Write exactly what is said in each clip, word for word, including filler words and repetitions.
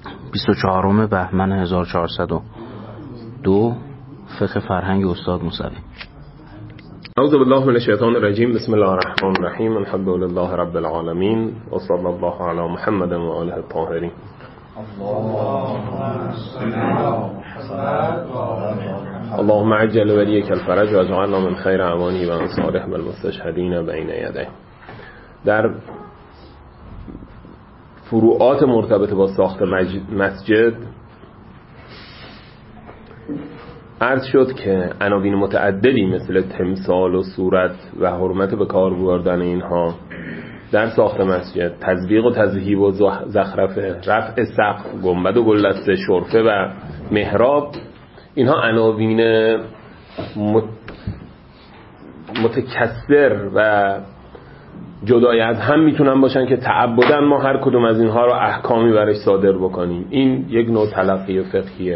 بیست و چهارم بهمن هزار و چهارصد و دو فقه فرهنگ استاد موسوی. اعوذ بالله من الشیطان الرجیم. بسم الله الرحمن الرحیم. الحمد لله رب العالمین و صلی الله علی محمد و آله الطاهرین. اللهم عجل ولیک الفرج و اجعلنا من خیر اعوانه و انصاره و المستشهدین بین یدیه. در فروعات مرتبط با ساخت مسجد عرض شد که عناوین متعددی مثل تمثال و صورت و حرمت به کار بردن اینها در ساخت مسجد، تزویق و تذهیب و زخرفه، رفع سقف، گنبد و گلدسته، شرفه و محراب، اینها عناوین متکثر و جدای از هم میتونن باشن که تعبداً ما هر کدوم از اینها رو احکامی برش صادر بکنیم. این یک نوع تلقی فقهیه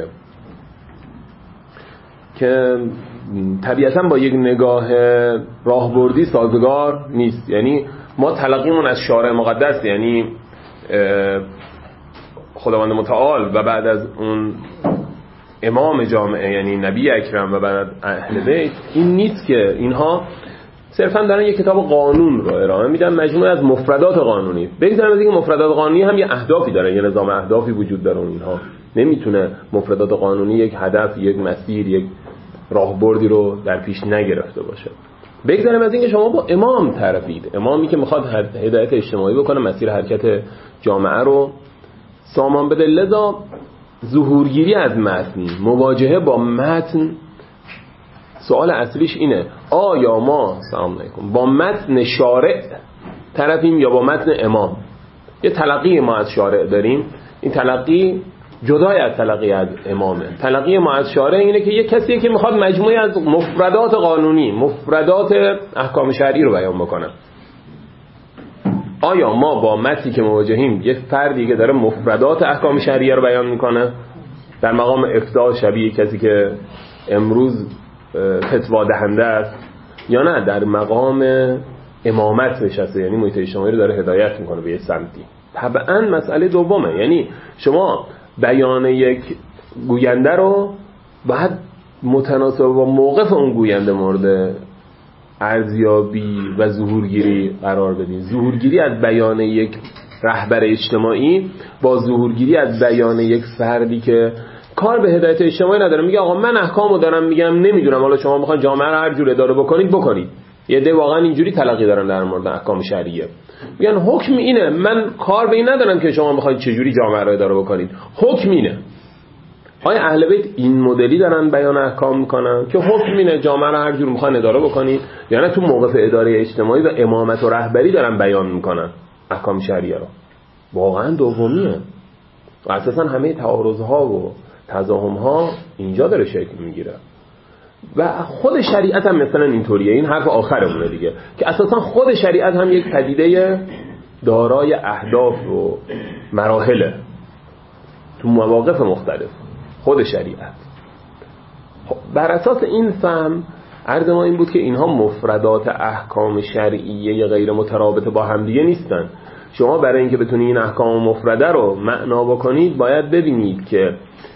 که طبیعتاً با یک نگاه راهبردی سازگار نیست. یعنی ما تلقیمون از شارع مقدس، یعنی خداوند متعال و بعد از اون امام جامعه یعنی نبی اکرم و بعد اهل بیت، این نیست که اینها صرفاً دارن یک کتاب قانون رو ارائه میدن، مجموعه از مفردات قانونی. بگذاریم از اینکه مفردات قانونی هم یه اهدافی داره، یه نظام اهدافی وجود داره. اینها نمیتونه مفردات قانونی یک هدف، یک مسیر، یک راهبردی رو در پیش نگرفته باشه. بگذاریم از اینکه شما با امام طرفید، امامی که میخواد هدایت اجتماعی بکنه، مسیر حرکت جامعه رو سامان بده. لذا ظهورگیری از متن، مواجهه با متن، سوال اصلیش اینه: آیا ما سلام علیکم با متن شارع طرفیم یا با متن امام؟ یه تلقی ما از شارع داریم، این تلقی جدای از تلقی از امامه. تلقی ما از شارع اینه که یه کسیه که میخواد مجموعه از مفردات قانونی، مفردات احکام شرعی رو بیان بکنه. آیا ما با متنی که مواجهیم یه فردی که داره مفردات احکام شرعی رو بیان میکنه در مقام افتاء، شبیه کسی که امروز فتوا دهنده است، یا نه در مقام امامت نشسته، یعنی محیط اجتماعی رو داره هدایت میکنه به یه سمتی؟ طبعا مسئله دومه. یعنی شما بیان یک گوینده رو باید متناسب با موقف اون گوینده مورد ارزیابی و ظهورگیری قرار بدین. ظهورگیری از بیان یک رهبر اجتماعی با ظهورگیری از بیان یک فردی که کار به هدایت اجتماعی نداره، میگه آقا من احکامو دارم میگم، نمیدونم حالا شما میخواین جامعه رو هر جور اداره بکنید بکنید. یه ده واقعا اینجوری تلقی دارن در مورد احکام شرعیه، میگن حکم اینه، من کار به این ندارم که شما میخواید چه جوری جامعه رو اداره بکنید، حکم اینه. آیا اهل بیت این مدلی دارن بیان احکام میکنن که حکم اینه، جامعه رو هر جور میخواین اداره بکنید، یا نه تو موقف اداره اجتماعی و امامت و رهبری دارن بیان میکنن احکام شرعیه رو؟ واقعا دومیه. و اساسا همه تعارض‌ها و تضاهم‌ها اینجا داره شکل میگیره. و خود شریعت هم مثلا اینطوریه. این حرف آخرمونه دیگه، که اساسا خود شریعت هم یک پدیده دارای اهداف و مراحله تو مواقف مختلف. خود شریعت بر اساس این فهم عرض ما این بود که اینها مفردات احکام شرعیه غیر مترابط با هم دیگه نیستن. شما برای اینکه بتونید این احکام مفرده رو معنا بکنید باید ببینید که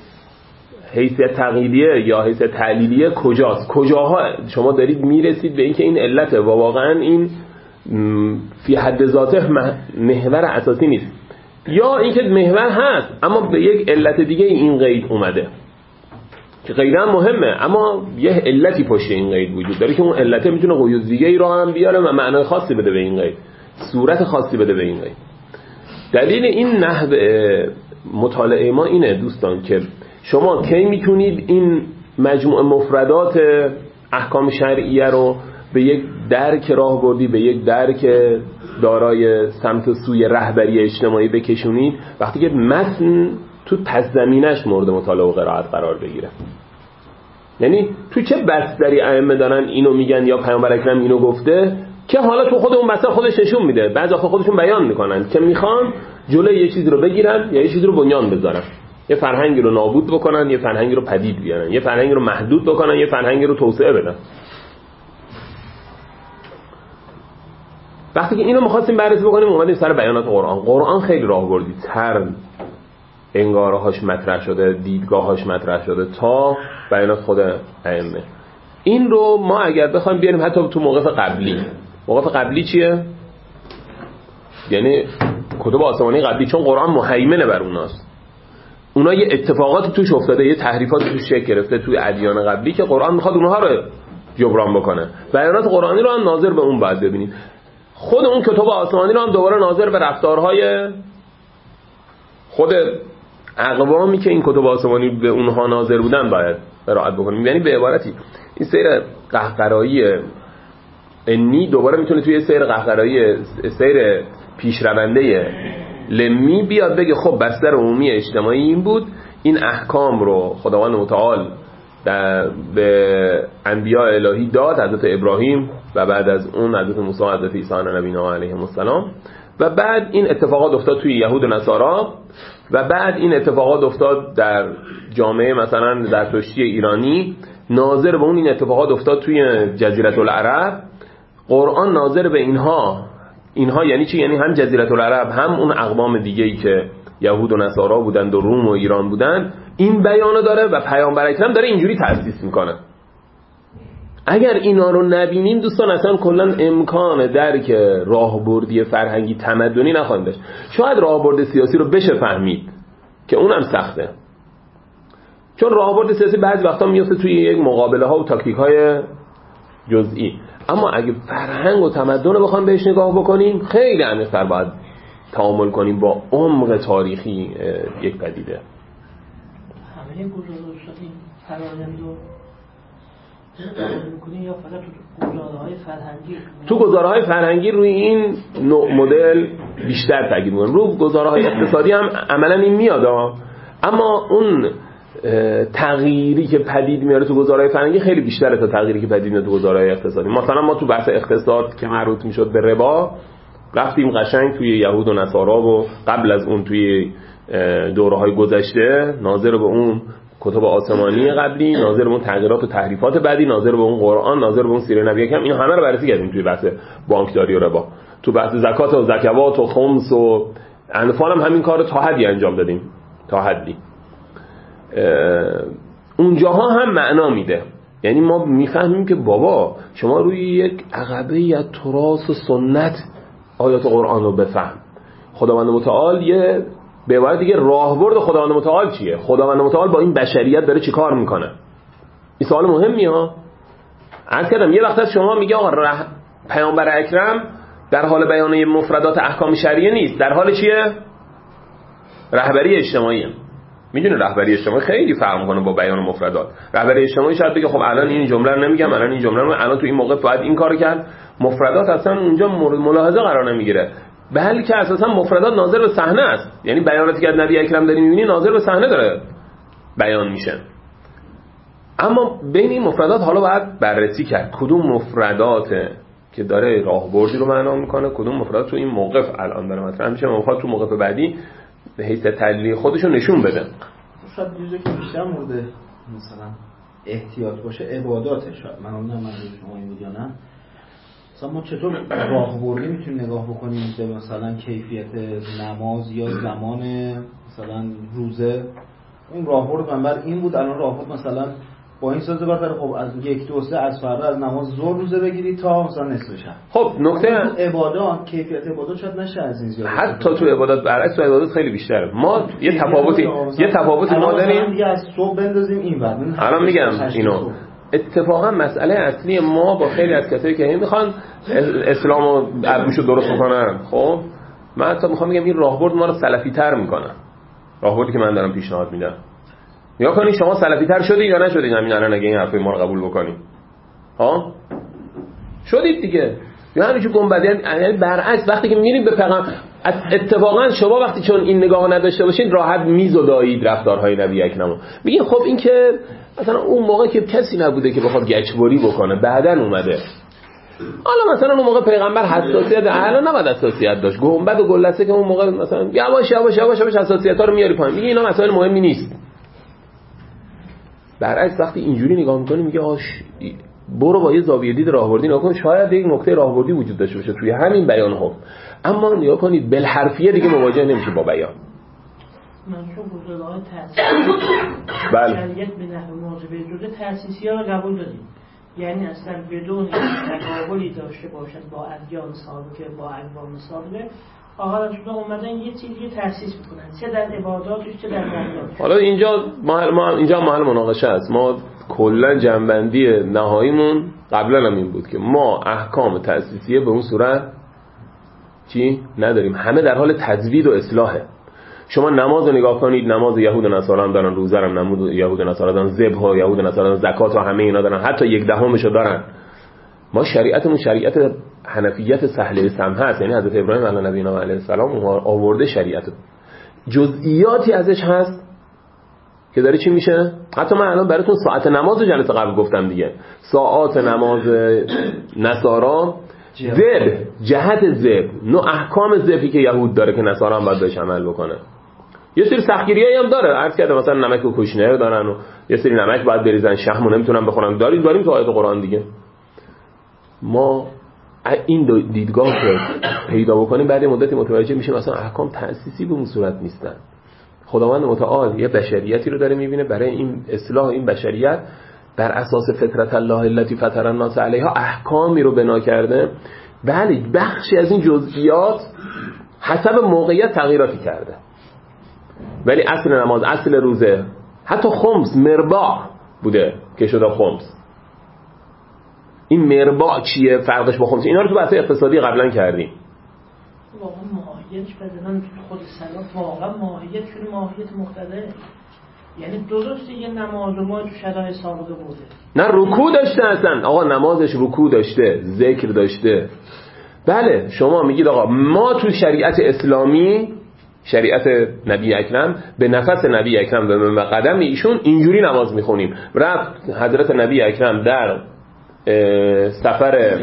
حیثیت تقییدیه یا حیثیت تعلیلیه کجاست، کجاها شما دارید میرسید به اینکه این علته و واقعا این فی حد ذاته محور اساسی نیست، یا اینکه محور هست اما به یک علت دیگه این قید اومده که قیداً مهمه اما یه علتی پشت این قید وجود داره که اون علته میتونه قیود دیگه ای رو هم بیاره و معنای خاصی بده به این قید، صورت خاصی بده به این قید. دلیل این نحو مطالعه ما اینه دوستان که شما کی میتونید این مجموعه مفردات احکام شرعیه رو به یک درک راهبردی، به یک درک دارای سمت و سوی رهبری اجتماعی بکشونید؟ وقتی که متن تو پس زمینش مورد مطالعه و قرائت قرار بگیره. یعنی تو چه بستری ائمه دارن اینو میگن یا پیامبر اکرم اینو گفته، که حالا تو خود اون بستر خودش نشون میده. بعضی وقتا خودشون بیان میکنن که میخوان جلوی یه چیزی رو بگیرن یا یه چیزی رو بنیان بذارن، یه فرهنگی رو نابود بکنن، یه فرهنگی رو پدید بیارن، یه فرهنگی رو محدود بکنن، یه فرهنگی رو توسعه بدن. وقتی که اینو می‌خواستیم بررسی بکنیم اومدیم سر بیانات قرآن. قرآن خیلی راهبردی تر انگارهاش مطرح شده، دیدگاهاش مطرح شده تا بیانات خود ائمه. این رو ما اگر بخوایم بیاریم حتی تو موقف قبلی، موقف قبلی چیه؟ یعنی کتب آسمانی قبلی، چون قرآن مهیمنه بر اوناست، اونا یه اتفاقاتی توش افتاده، یه تحریفاتی توش شکل گرفته توی ادیان قبلی که قرآن میخواد اونها رو جبران بکنه. بیانات قرآنی رو هم ناظر به اون باید ببینید. خود اون کتب آسمانی رو هم دوباره ناظر به رفتارهای خود اقوامی که این کتب آسمانی به اونها ناظر بودن باید رعایت بکنیم. یعنی به عبارتی این سیر قهقرایی انی دوباره میتونه توی سیر قهقرایی، سیر پیشرونده لمی بیاد بگه خب بستر عمومی اجتماعی این بود، این احکام رو خداوند متعال به انبیاء الهی داد، حضرت ابراهیم و بعد از اون حضرت موسی و حضرت عیسی نبینا علیهم السلام، و بعد این اتفاقات افتاد توی یهود و نصارا، و بعد این اتفاقات افتاد در جامعه مثلا در پشتی ایرانی، ناظر به اون این اتفاقات افتاد توی جزیره العرب. قرآن ناظر به اینها، اینها یعنی چی؟ یعنی هم جزیره العرب هم اون اقوام دیگه‌ای که یهود و نصارا بودند و روم و ایران بودند، این بیانو داره و پیامبر اکرم داره اینجوری تأسیس میکنه. اگر اینا رو نبینیم دوستان اصلا کلا امکان درک راهبردی فرهنگی تمدنی نخواهیم داشت. شاید راهبرد سیاسی رو بشه فهمید که اونم سخته، چون راهبرد سیاسی بعضی وقتا میفته توی یک مقابله ها و تاکتیک های جزئی، اما اگه فرهنگ و تمدن رو بخوایم بهش نگاه بکنیم خیلی عمیق‌تر باید تعامل کنیم با عمق تاریخی یک پدیده. همه این گزارش‌های فرآیند رو می‌کنین یا فقط تو گزاره‌های فرهنگی؟ تو گزاره‌های فرهنگی روی این نوع مدل بیشتر تاکید می‌کنیم. رو گزاره‌های اقتصادی هم عملاً این میاد، اما اون تغییری که پدید میاره تو گزاره‌های فرهنگی خیلی بیشتره تا تغییری که پدید میاد تو گزاره‌های اقتصادی. مثلا ما تو بحث اقتصاد که مربوط میشد به ربا رفتیم قشنگ توی یهود و نصارا و قبل از اون توی دوره‌های گذشته ناظر به اون کتب آسمانی قبلی، ناظر به اون تغییرات و تحریفات بعدی، ناظر به اون قرآن، ناظر به اون سیره نبی اکرم، اینو همه رو بررسی کردیم توی بحث بانکداری و ربا. تو بحث زکات و زکوات و خمس و انفال هم همین کارو تا حدی انجام دادیم، تا حدی. اونجاها هم معنا میده، یعنی ما میفهمیم که بابا شما روی یک عقبه از تراث و سنت آیات قرآن رو بفهم. خداوند متعال یه به عبارت دیگه راهبرد خداوند متعال چیه؟ خداوند متعال با این بشریت داره چی کار میکنه؟ این سوال مهمیه ها. عرض کردم یه وقت از شما میگه آقا رح... پیامبر اکرم در حال بیان مفردات احکام شرعیه نیست، در حال چیه؟ رهبری اجتماعیه. میدونه رهبری اجتماعی خیلی فرق میکنه با بیان مفردات. رهبری اجتماعی شاید بگه خب الان این جمله رو نمیگم، الان این جمله رو الان تو این موقع باید این کارو کرد. مفردات اصلا اونجا مورد ملاحظه قرار نمیگیره، بلکه اساسا مفردات ناظر به صحنه است. یعنی بیاناتی که از نبی اکرم داریم میبینی ناظر به صحنه داره بیان میشه. اما بین این مفردات حالا باید بررسی کرد کدوم مفرداته که داره راهبردی رو معنا میکنه، کدوم مفردات تو این موقف الان داره مطرح میشه، موقع تو موقف بعدی به حیث تدلیل خودشو نشون بده. شاید چیزی که بیشتر مورد مثلا احتیاط باشه عباداته. شاید من اون نمیدونم شما این بود یا نه. مثلا ما چطور راهبردی میتونیم نگاه بکنیم به مثلا کیفیت نماز یا زمان مثلا روزه؟ این راهبرد منبر این بود، الان راهبرد مثلا با این سازه برداره خب از یک دو سه از فردا از نماز ظهر روزه بگیری تا مثلا نصف شب. خب نکته عبادات کیفیت عبادات شاید نشه از این زیاد، حتی تو عبادات برعکس تو عبادات خیلی بیشتره. ما یه تفاوتی یه تفاوتی ما داریم دیگه از صبح بندازیم این ور. الان میگم اینو اتفاقا مسئله اصلی ما با خیلی از کسایی که میخوان اسلامو ابروشو درست بکنن، خب من حتی میخوام بگم این راهبرد ما رو سلفی تر میکنه. راهبردی که من دارم پیشنهاد میدم یا کنی شما سلفی تر شدی یا نشدید همین الان اگه این حرفای ما رو قبول بکنی ها شدید دیگه، یا همین که گنبدی یعنی برعکس وقتی که میریم به پیغمبر اتفاقا شما وقتی چون این نگاه نداشته باشین راحت میزو دایید رفتارهای نبی اکرمو میگین خب این که مثلا اون موقع که کسی نبوده که بخواد گچبری بکنه بعدن اومده، حالا مثلا اون موقع پیغمبر حساسیت الان نباید حساسیت داشت، گنبد و گلدسته که اون موقع مثلا یواش یواش یواش یواش حساسیت‌ها رو میاری پایین، میگه اینا مسائل مهمی نیست. برعکس وقتی اینجوری نگاه می‌کنی میگه آش برو با یه زاویه دید راهبردی نگاه کن، شاید یک نکته راهبردی وجود داشته باشه توی همین بیان هم، اما نگاه کنید بالحرفیه دیگه مواجه نمیشه با بیان. منشون گزاره‌های تأسیسی بله شریعت به نحو موجبه جزء تأسیسی ها رو قبول داریم، یعنی اصلا بدون تقابلی داشته باشد با ادیان سابقه با اقوام سابقه آقا رسول اومدن یه چیزی تأسیس میکنن، چه در عباداتش چه در معاملاتش. حالا اینجا محل ما اینجا محل مناقشه است. ما کلا جنبندی نهاییمون قبلا هم این بود که ما احکام تأسیسیه به اون صورت چی نداریم، همه در حال تجوید و اصلاحه. شما نماز رو نگاه کنید، نماز یهود و نصارا هم دارن، روزه هم نماز یهود و نصارا دارن، ذبح و یهود و نصارا دارن، زکات و همه اینا دارن، حتی یک دهمشو دارن. ما شریعتمون شریعت حنفیت سهله سمحه است، یعنی حضرت ابراهیم علیه نبینا علیه السلام آورده شریعت، جزئیاتی ازش هست که داره چی میشه. حتی من الان براتون ساعت نماز جلسه قبل گفتم دیگه، ساعات نماز نصارا ذبح، جهت ذبح، نوع احکام ذبحی که یهود داره که نصارا هم باید بهش عمل بکنه. یه سری سختگیریایی هم داره، عرض کردم مثلا نمک و کوشنر دارن و یه سری نمک باید بریزن، شحمو نمیتونن بخورن، داریم داریم تو آیات قرآن دیگه. ما این دیدگاه رو پیدا بکنیم بعد مدتی متوجه میشیم مثلا احکام تأسیسی به اون صورت نیستن. خداوند متعال یه بشریتی رو داره میبینه، برای این اصلاح این بشریت بر اساس فطرت الله التي فطر الناس علیها احکامی رو بنا کرده. بله بخشی از این جزئیات حسب موقعیت تغییراتی کرده، ولی اصل نماز، اصل روزه، حتی خمس مرباع بوده که شده خمس. این مرباع چیه، فرقش با خمس، اینا رو تو بحث اقتصادی قبلا کردیم. واقعا ماهیتش بدنن خود سلام واقعا ماهیت شده ماهیت مختلف، یعنی درسته یه نماز ما تو شرایط سابقه بوده، نه رکوع داشته اصلا آقا، نمازش رکوع داشته، ذکر داشته. بله شما میگید آقا ما تو شریعت اسلامی، شریعت نبی اکرم، به نفس نبی اکرم و به قدم ایشون اینجوری نماز میخونیم. رفت حضرت نبی اکرم در سفر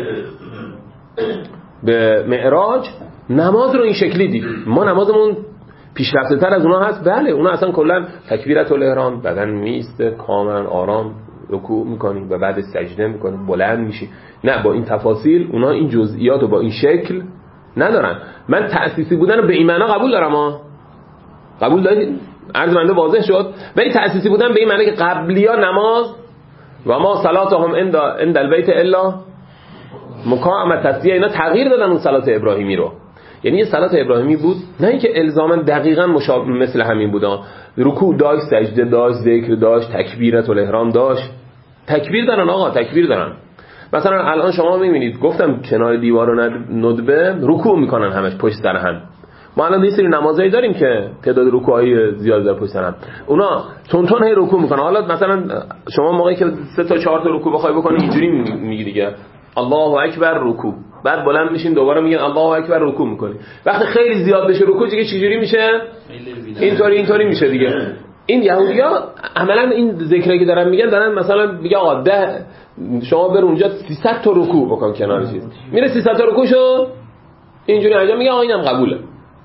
به معراج نماز رو این شکلی دید، ما نمازمون پیشرفته تر از اونا هست. بله اونا اصلا کلا تکبیرت الاحرام، بدن میسته کاملا آرام، رکوع میکنیم و بعد سجده میکنیم، بلند میشی. نه با این تفاصیل اونا این جزئیات رو با این شکل ندارن. من تأسیسی بودن رو به این معنی قبول دارم ها، قبول دارید؟ عرض منده واضح شد. ولی تأسیسی بودن به این معنی که قبلیا نماز و ما صلاتهم عند البیت الا مکاء تسبیح، اینا تغییر دادن اون صلات ابراهیمی رو. یعنی یه صلات ابراهیمی بود نه اینکه الزاما دقیقاً مشابه مثل همین بودا، رکوع داشت، سجده داشت، ذکر داشت، تکبیرت الاحرام داشت. تکبیر دارن آقا، تکبیر دارن. مثلا الان شما میبینید گفتم کنار دیوار و ندبه رکوع میکنن همش پشت سر هم. ما الان یه سری نمازایی داریم که تعداد رکوعای زیاد داره پشت سر هم، اونا تون تون هی رکوع میکنن. حالا مثلا شما موقعی که سه تا چهار تا رکوع بخوای بکنی اینجوری میگی دیگه الله اکبر رکوع، بعد بلند میشین دوباره میگن الله اکبر رکوع میکنی. وقتی خیلی زیاد بشه رکوع دیگه چجوری میشه؟ اینطوری اینطوری میشه دیگه. این یهودی‌ها عملاً این ذکری که دارن میگن دارن مثلا میگه آقا ده شما بر اونجا سیصد تا رکوع بکن کنار چیز، میره سیصد تا رکوع شو اینجوری انجام میگه آقا اینم قبوله.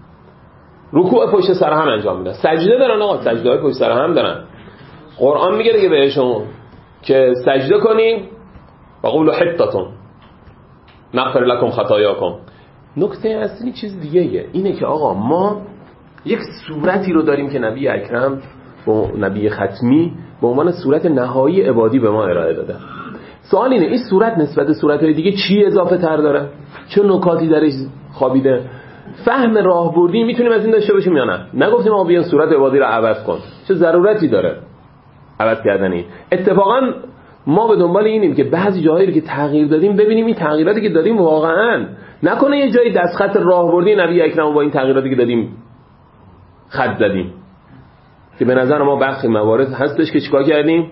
رکوع پشت سر هم انجام میدن، سجده دارن آقا، سجده‌های پشت سر هم دارن. قرآن میگه دیگه بهشون که سجده کنین و قولوا حطتون نغفر لكم خطاياكم. نکته اصلی چیز دیگه اینه که آقا ما یک صورتی رو داریم که نبی اکرم با نبی ختمی به عنوان صورت نهایی عبادی به ما ارائه داده. سوال اینه این صورت نسبت به صورت‌های دیگه چی اضافه تر داره؟ چه نکاتی درش خوابیده؟ فهم راهبردی میتونیم از این داشته باشیم یا نه؟ نگفتیم آقا بیان صورت عبادی رو عوض کن، چه ضرورتی داره عوض کردنی؟ اتفاقا ما به دنبال اینیم که بعضی جاهایی رو که تغییر دادیم ببینیم این تغییراتی که دادیم واقعا نکنه یه جایی دستخط راهبردی نبی اکرم با این تغییراتی که دادیم خط زدیم، که به نظر ما برخی موارد هستش که چیکار کردیم؟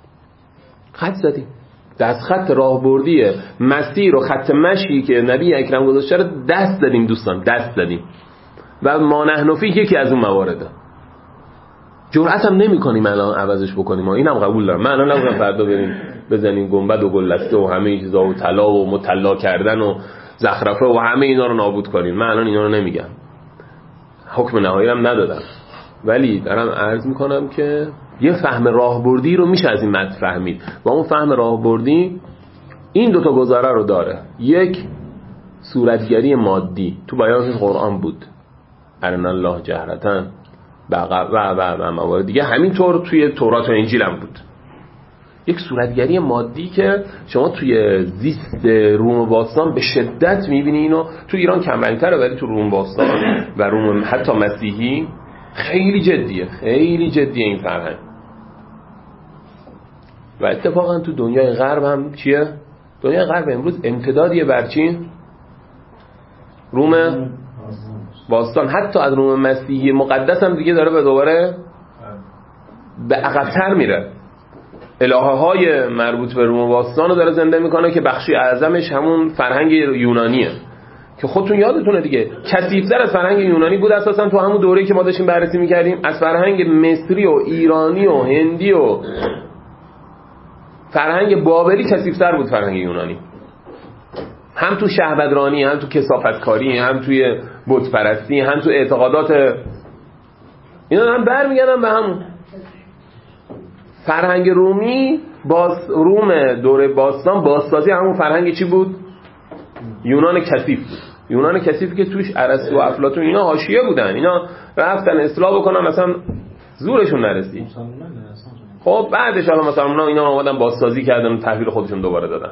خط زدیم. دستخط راهبردی مسیر و خط مشی که نبی اکرم گذاشته رو دست دادیم دوستان، دست دادیم و ما نحن فیه یکی از اون موارده. جرأت هم نمی کنیم الان عوضش بکنیم، اینم قبول دارم. من الان نمیگم فردا بریم بزنیم گنبد و گلدسته و همه این چیزا و طلا و مطلا کردن و زخرفه و همه اینا رو نابود کنیم، من الان اینا رو نمیگم، حکم نهایی هم ندادم، ولی دارم عرض میکنم که یه فهم راهبردی رو میشه از این متن فهمید و اون فهم راهبردی این دوتا گزاره رو داره. یک صورتگری مادی تو بیان قرآن بود، ارنا الله جهرتن و و و موارد دیگه. همینطور توی تورات و انجیل هم بود. یک صورتگری مادی که شما توی زیست روم باستان به شدت میبینی. اینو تو ایران کم رنگ‌تره، ولی تو روم باستان و روم حتی مسیحی خیلی جدیه، خیلی جدیه این فرهنگ. و اتفاقا تو دنیای غرب هم چیه؟ دنیای غرب امروز امتدادیه بر چی؟ روم باستان. حتی از روم مسیحی مقدس هم دیگه داره به دوباره به عقب‌تر میره. الهه های مربوط به روم باستان رو داره زنده میکنه که بخشی اعظمش همون فرهنگ یونانیه که خودتون یادتونه دیگه کثیف‌تر از فرهنگ یونانی بود اساسا تو همون دوره‌ای که ما داشتیم بررسی میکردیم. از فرهنگ مصری و ایرانی و هندی و فرهنگ بابلی کثیف‌تر بود فرهنگ یونانی، هم تو شهوترانی، هم تو کثافتکاری، هم توی بت پرستی، هم تو اعتقادات. اینا هم برمیگردن به همون فرهنگ رومی. باز روم دوره باستان بازسازی همون فرهنگ چی بود؟ یونان کثیف بود. یونان کثیفی که توش ارسطو و افلاطون اینا حاشیه بودن. اینا رفتن اصلاح بکنن، مثلا زورشون نرسید. خب بعدش حالا مثلا اونا اینا اومدن بازسازی کردن و تحویل خودشون دوباره دادن.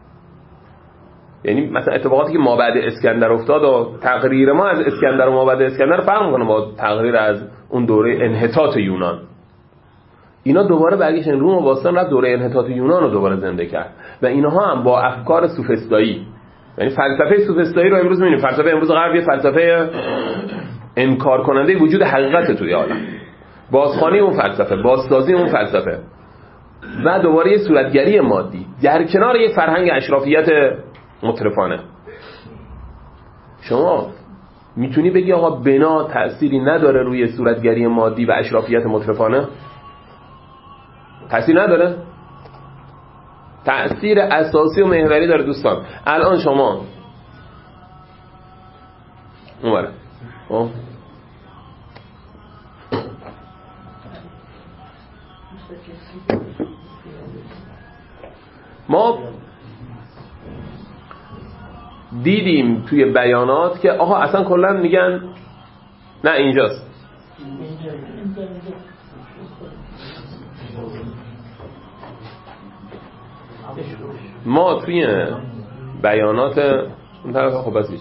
یعنی مثلا اتفاقاتی که ما بعد اسکندر افتاد و تقریر ما از اسکندر و ما بعد اسکندر فرق می‌کنه با تقریر از اون دوره انحطاط یونان. اینا دوباره برگشتن روم و باستان رفت دوره انحطاط یونان رو دوباره زنده کرد و اینها هم با افکار سوفسطایی، یعنی فلسفه سوفسطایی رو امروز می‌بینیم. فلسفه امروز غربی فلسفه انکار کننده وجود حقیقت توی عالم، بازخوانی اون فلسفه، بازسازی اون فلسفه و دوباره یه صورتگری مادی در کنار یک فرهنگ اشرافیت مترفانه. شما میتونی بگی آقا بنا تأثیری نداره روی صورتگری مادی و اشرافیت مترفانه؟ تأثیر نداره؟ تأثیر اساسی و محوری داره دوستان. الان شما اونوره ما دیدیم توی بیانات که آقا اصلا کلا میگن نه اینجاست. ما توی بیانات اون طرف خب بس چی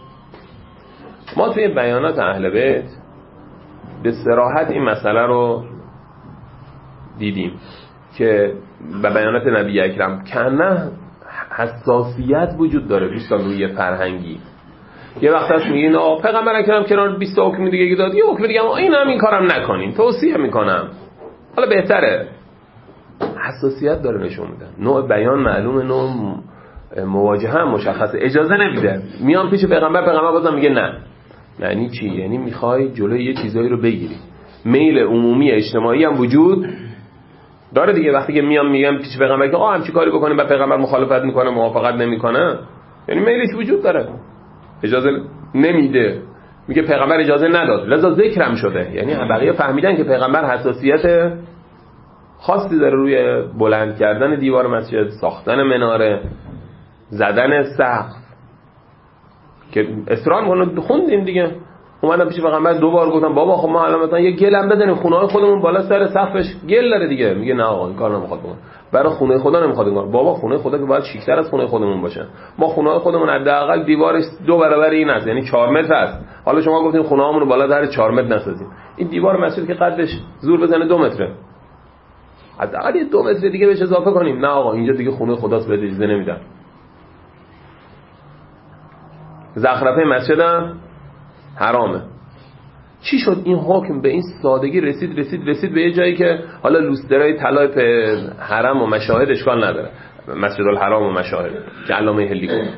ما توی بیانات اهل بیت به صراحت این مسئله رو دیدیم که به بیانات نبی اکرم کنه حساسیت وجود داره دوستان روی فرهنگی. یه وقت هست میگین آقا پیغمبر اکرم کنار بیست حکم دیگه داد، یه حکم دیگه این هم این کارم نکنین، توصیه میکنم، حالا بهتره. حساسیت داره نشون میده. نوع بیان معلومه، نوع مواجهه هم مشخصه، اجازه نمیده. میان پیش پیغمبر، پیغمبر بازم میگه نه. یعنی چی؟ یعنی میخوای جلوی یه چیزایی رو بگیری. میل عمومی اجتماعی هم وجود داره دیگه. وقتی که میام میگم پیش پیغمبر که آقا هم چی کاری بکنیم، بعد پیغمبر مخالفت میکنه، موافقت نمیکنه، یعنی میلش وجود داره، اجازه نمیده. میگه پیغمبر اجازه نداد لذا ذکرم شده. یعنی بقیه فهمیدن که پیغمبر حساسیت خاصی داره روی بلند کردن دیوار مسجد، ساختن مناره، زدن سقف که اصرار میکنه. خوندیم دیگه، اومدن پیش پیغمبر دو بار گفتن بابا خب ما الان مثلا یه گلم بزنیم خونه‌های خودمون بالا سر سقفش گل داره دیگه. میگه نه آقا این کار نمیخواد بکنه، برای خونه خدا نمیخواد این کار. بابا خونه خدا که باید شیک‌تر از خونه خودمون باشه. ما خونه‌های خودمون حداقل دیوارش دو برابر این است، یعنی چهار متر است. حالا شما گفتین خونه‌هامون رو بالا در چهار متر نسازیم. این دیوار مسجد که قدش زور بزنه دو متره، حداقل یه دو متر دیگه بهش اضافه کنیم. نه آقا اینجا دیگه خونه خداست، بهت اجازه نمیدن. زخرفه مسجد هم حرامه. چی شد این حکم به این سادگی رسید رسید رسید به یه جایی که حالا لوسترای طلای حرم و مشاهد اشکال نداره، مسجد الحرام و مشاهد که علامه هلی کنه.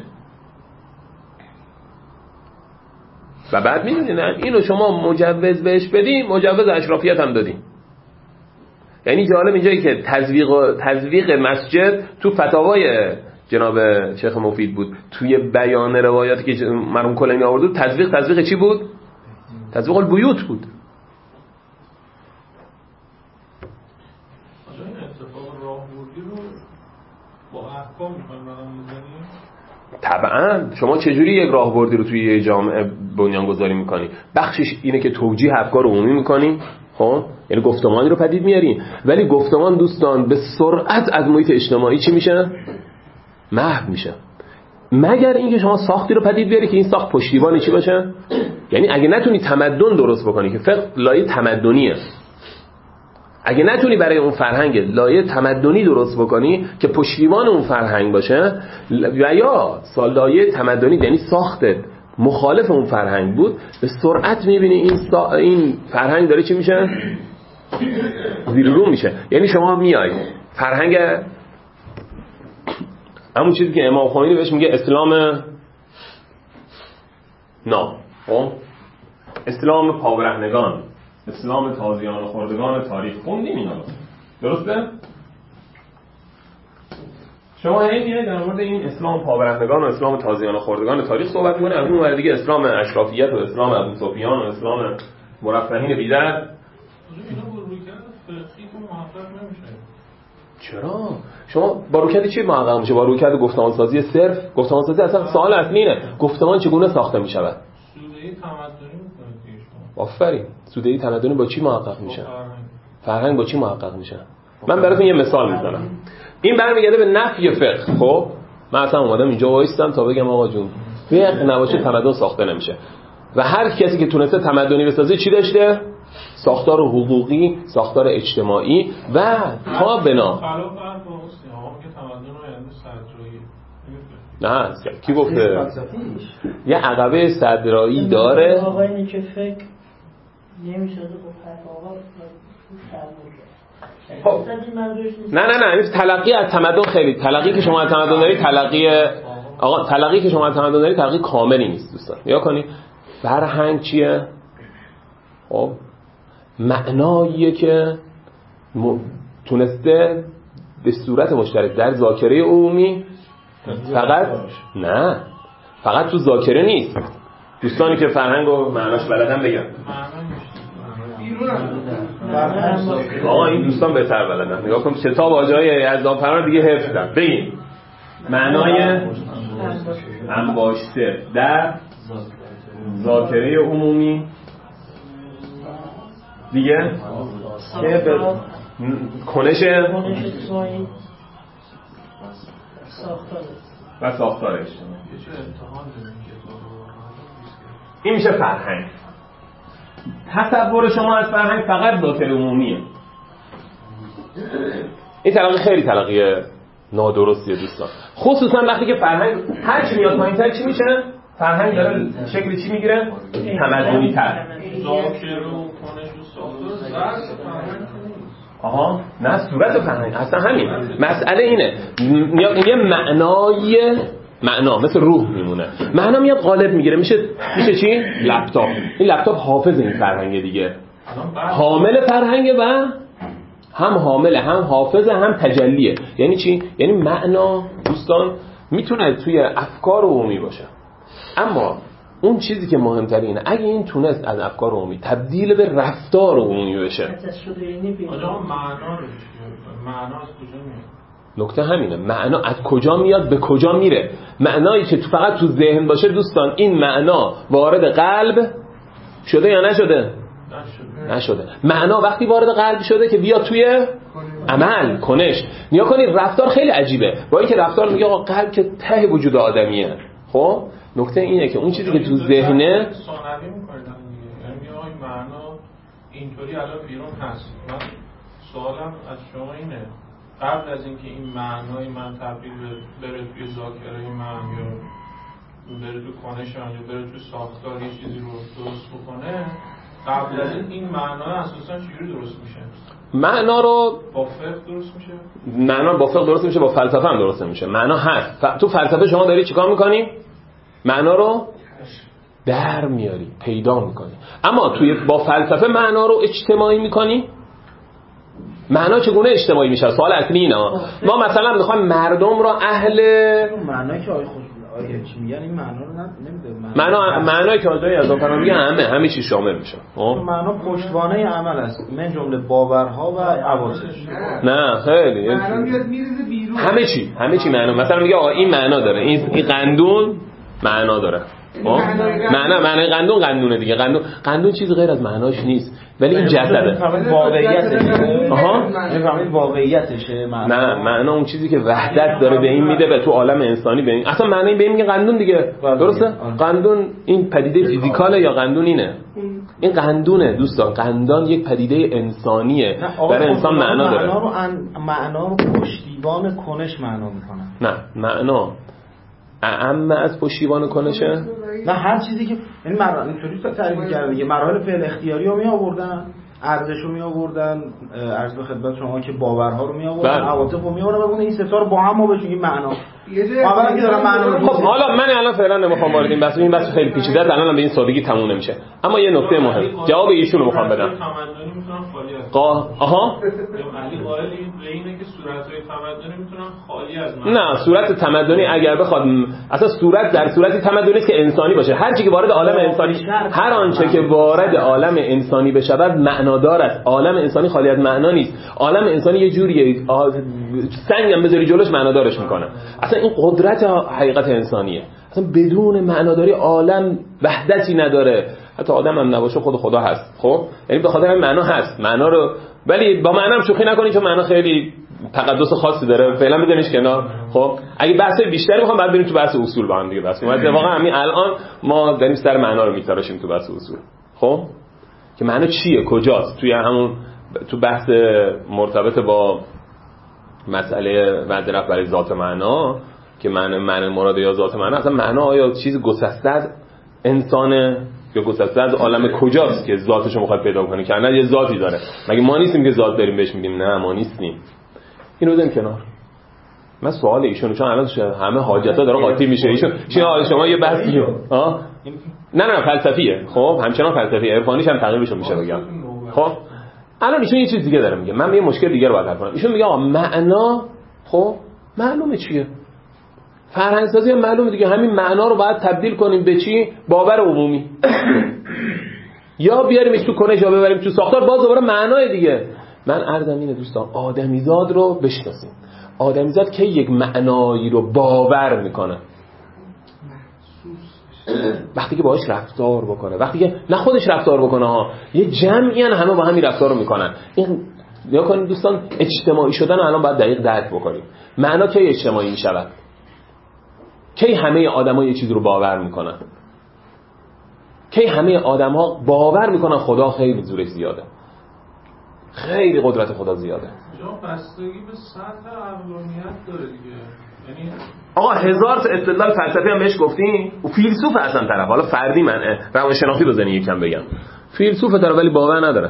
و بعد میدونین اینو شما مجوز بهش بدیم، مجوز اشرافیت هم دادیم. یعنی جالب اینجایی که تزویق تزویق مسجد تو فتاوای جناب شیخ مفید بود، توی بیان روایاتی که مرحوم کلینی آورد تزویق تزویق چی بود؟ تزویق البیوت بود. این اتفاق راهبردی رو با احکام می‌خوایم رقم بزنیم؟ طبعا شما چجوری یک راهبردی رو توی یه جامعه بنیانگذاری میکنی. بخشش اینه که توجیه افکار عمومی میکنی، خب یعنی گفتمانی رو پدید میاری. ولی گفتمان دوستان به سرعت از محیط اجتماعی چی میشه؟ محو میشه. مگر اینکه شما ساختی رو پدید بیاری که این ساخت پشتیبانی چی باشه؟ یعنی اگه نتونی تمدن درست بکنی که فقه لایه تمدنیه، اگه نتونی برای اون فرهنگ لایه تمدنی درست بکنی که پشتیبان اون فرهنگ باشه، و یا لایه تمدنی یعنی ساختت مخالف اون فرهنگ بود، به سرعت میبینی این سا... این فرهنگ داره چی میشه؟ زیر رو میشه. یعنی شما میای فرهنگ همون چیزی که امام خمینی بهش میگه اسلام نا، خب اسلام پابرهنگان، اسلام تازیان و خردگان تاریخ، خوندیم اینا رو، درسته؟ شما هی میای در مورد این اسلام پابرهنگان و اسلام تازیان و خردگان تاریخ صحبت می‌کنی، از اون ور دیگه اسلام اشرافیت و اسلام ابو سفیان و اسلام مرفهین بیدر. اینا با رویکرد فقهی تو محقق نمیشه. چرا؟ شما با رویکرد چی محقق میشه؟ با رویکرد گفتمانسازی صرف. گفتمانسازی اصلا سوال اصلی اینه گفتمان چگونه ساخته میشود. سوده‌ای تمدنی می‌کنید دیگه شما. آفرین. سوده‌ای تمدنی با چی محقق میشه؟ فرهنگ با چی محقق میشه؟ من براتون یه مثال میزنم. این برمیگرده به نفی فقه. خب من اصلا اومدم اینجا وایستم تا بگم آقا جون فقه نباشه تمدن ساخته نمیشه. و هر کسی که تونسته تمدنی بسازه چی داشته؟ ساختار حقوقی، ساختار اجتماعی و تا بنا. نه کی گفته؟ یه عقبه صدرایی داره. آقایی که فکر نمیشه گفت آقا خب. نه نه نه این تلقی از تمدن خیلی تلقی که شما از تمدن دارید تلقی آقا تلقی که شما از تمدن دارید تلقی کاملی نیست دوستان. نگاه کنید فرهنگ چیه؟ خب معناییه که م... تونسته به صورت مشترک در ذاکره عمومی فقط نه فقط تو ذاکره نیست. دوستانی که فرهنگ و معناش بلدن بگن. آقا این دوستان بهتر بلدن. نگاه کن کتاب آجای یزدانفرا دیگه حفظن. بگیم معنای انباشته در ذاکره عمومی دیگه که به کنش و ساختارش این میشه فرهنگ. تصور شما از فرهنگ فقط ذاکره عمومیه. این تلقی خیلی تلقی نادرستیه دوستان، خصوصا وقتی که فرهنگ هر چی میاد پایین‌تر چی میشه؟ فرهنگ داره شکل چی میگیره؟ تمدنی تر. ذاکره و کنش و ساختار. آها نه صورت فرهنگ اصلا همین مسئله اینه. یه معنای معنا مثل روح میمونه، معنا میاد غالب میگیره میشه میشه چی؟ لپتاپ. این لپتاپ حافظ این فرهنگ دیگه، حامل فرهنگه و هم حامل هم حافظ هم تجلیه. یعنی چی؟ یعنی معنا دوستان میتونه توی افکار عمومی باشه، اما اون چیزی که مهمتره اینه اگه این تونست از افکار عمومی تبدیل به رفتار عمومی بشه. آجا معنا رو معنا از کجا میاد؟ نکته همینه، معنا از کجا میاد به کجا میره. معنایی که تو فقط تو ذهن باشه دوستان این معنا وارد قلب شده یا نشده؟ نشده. نشده. معنا وقتی وارد قلب شده که بیاد توی عمل کنش. نیا کنید رفتار خیلی عجیبه، با اینکه رفتار میگه آقا قلب که ته وجود آدمیه. خب نکته اینه که اون چیزی که تو ذهنه ثانوی می‌کنید دیگه، یعنی آقا این معنا اینطوری الان بیرون هست. من سوالم از شما اینه قبل از اینکه این معنای من تبدیل بره توی ذاکره من یا بره تو کنش من یا بره تو ساختار یه چیزی رو درست بکنه، قبل از این این معنا اساسا چجوری درست میشه؟ معنا رو با فقه درست میشه؟ معنا با فقه درست میشه، با فلسفه هم درست میشه. معنا هست. ف... تو فلسفه شما داری چیکار میکنی؟ معنا رو در میاری، پیدا میکنی. اما توی با فلسفه معنا رو اجتماعی میکنی. معنا چگونه اجتماعی میشه؟ سوال اصلی اینه. ما مثلا میخوایم مردم رو اهل معنایی که آقای خود آقای چی میگن این معنا رو نمیده. معنا معنایی که آقای یزدانفرا میگن همه همه چی شامل میشه. معنا پشتوانه عمل است، من جمله باورها و حواسش. نه خیلی معنا میاد میریزه بیرون. همه چی همه چی معنا. مثلا میگه آقا این معنا داره، این این قندون معنا داره. معنا معنای قندون قندونه دیگه. قندون قندون چیز غیر از معناش نیست، ولی این جسده. واقعیتشه. آها این واقعیتشه. نه معنا اون چیزی که وحدت داره به این میده به تو عالم انسانی به این. اصلا معنی به این میگه قندون دیگه. درسته؟ قندون این پدیده فیزیکاله یا قندون اینه؟ این قندونه دوستان. قندان یک پدیده انسانیه. برای انسان معنا داره. معنا رو معنا رو پشتیبان کنش معنا میکنن. نه معنا اعم از پشتیبان کنشه؟ نه هر چیزی که یعنی مراحل اینطوری تعریف کردن دیگه. مراحل فعل اختیاری رو می آوردن، ارزش رو می آوردن، عرض به خدمت شما که باورها رو می آوردن، عواطف رو می آوردن، بگونه این سه تا رو با هم ما بهش میگیم معنا. اولا که دارن معنا. خب حالا من الان فعلا نمیخوام وارد این بحث این بحث خیلی پیچیده است، الان به این سادگی تموم نمیشه. اما یه نکته مهم جواب ایشون رو میخوام بدم. تمدنی میتونن خالی از قا آها علی قائل به اینه که صورت‌های تمدنی میتونن خالی از معنا. نه صورت تمدنی اگر بخواد اصلا صورت در صورتی تمدنی است که انسانی باشه. هر چی که وارد عالم انسانی هر آنچه که وارد عالم انسانی بشود معنادار است. عالم انسانی خالی از معنا نیست. عالم انسانی یه جوریه سنگ هم بذاری جلوش معنادارش میکنه. اصلا این قدرت حقیقت انسانیه. اصلا بدون معناداری عالم وحدتی نداره. حتی آدم هم نباشه خود خدا هست. خب یعنی به خاطر این معنا هست. معنا رو ولی با معنا هم شوخی نکنید چون معنا خیلی تقدس خاصی داره. فعلا بزنیش کنار. خب اگه بحث بیشتری میخوام بعد بریم تو بحث اصول با هم دیگه بحث کنیم. واقعا همین الان ما داریم سر معنا رو میتراشیم تو بحث اصول. خب که معنا چیه کجاست توی همون تو بحث مرتبط با مسئله وعده رفت برای ذات معنا که معنی معنی مراد یا ذات معنا اصلا معنا آیا چیز گسسته از انسانه یا گسسته از عالم کجاست که ذاتش رو میخواد پیدا کنه که نه یه ذاتی داره مگه ما نیستیم که ذات داریم بهش میگیم نه ما نیستیم. اینو بزنیم کنار. من سوال ایشون چون الان همه حاجتا داره قاطی میشه ایشون شما یه بحثی ها نه نه فلسفیه. خب همچنان فلسفی عرفانیش هم تغییرش میشه بگم. خب الان ایشون یه چیز دیگه داره میگه من یه مشکل دیگه رو باید حل کنم. ایشون میگه آقا معنا خب معلومه چیه فرهنگ سازی هم معلومه دیگه همین معنا رو باید تبدیل کنیم به چی باور عمومی یا بیاریمش تو کنش یا ببریم تو ساختار باز دوباره معنای دیگه. من عرضم اینه دوستان آدمیزاد رو بشناسیم. آدمیزاد که یک معنایی رو باور میکنه وقتی که باهاش رفتار بکنه وقتی که نه خودش رفتار بکنه ها یه جمعی ان همه با همین رفتار رو میکنن. این نیا کنید دوستان اجتماعی شدن رو الان باید دقیق درک بکنیم. معنا کی اجتماعی میشود؟ کی همه آدم‌ها یه چیز رو باور میکنن؟ کی همه آدم‌ها باور میکنن خدا خیلی زورش زیاده خیلی قدرت خدا زیاده. جا بستگی به سطح عقلانیت داره دیگه. یعنی آقا هزار تا استدلال فلسفی هم بهش گفتیم و فیلسوف اصلا طرف حالا فردی من روانشناختی بزنی یکم بگم فیلسوف طرف ولی باور نداره.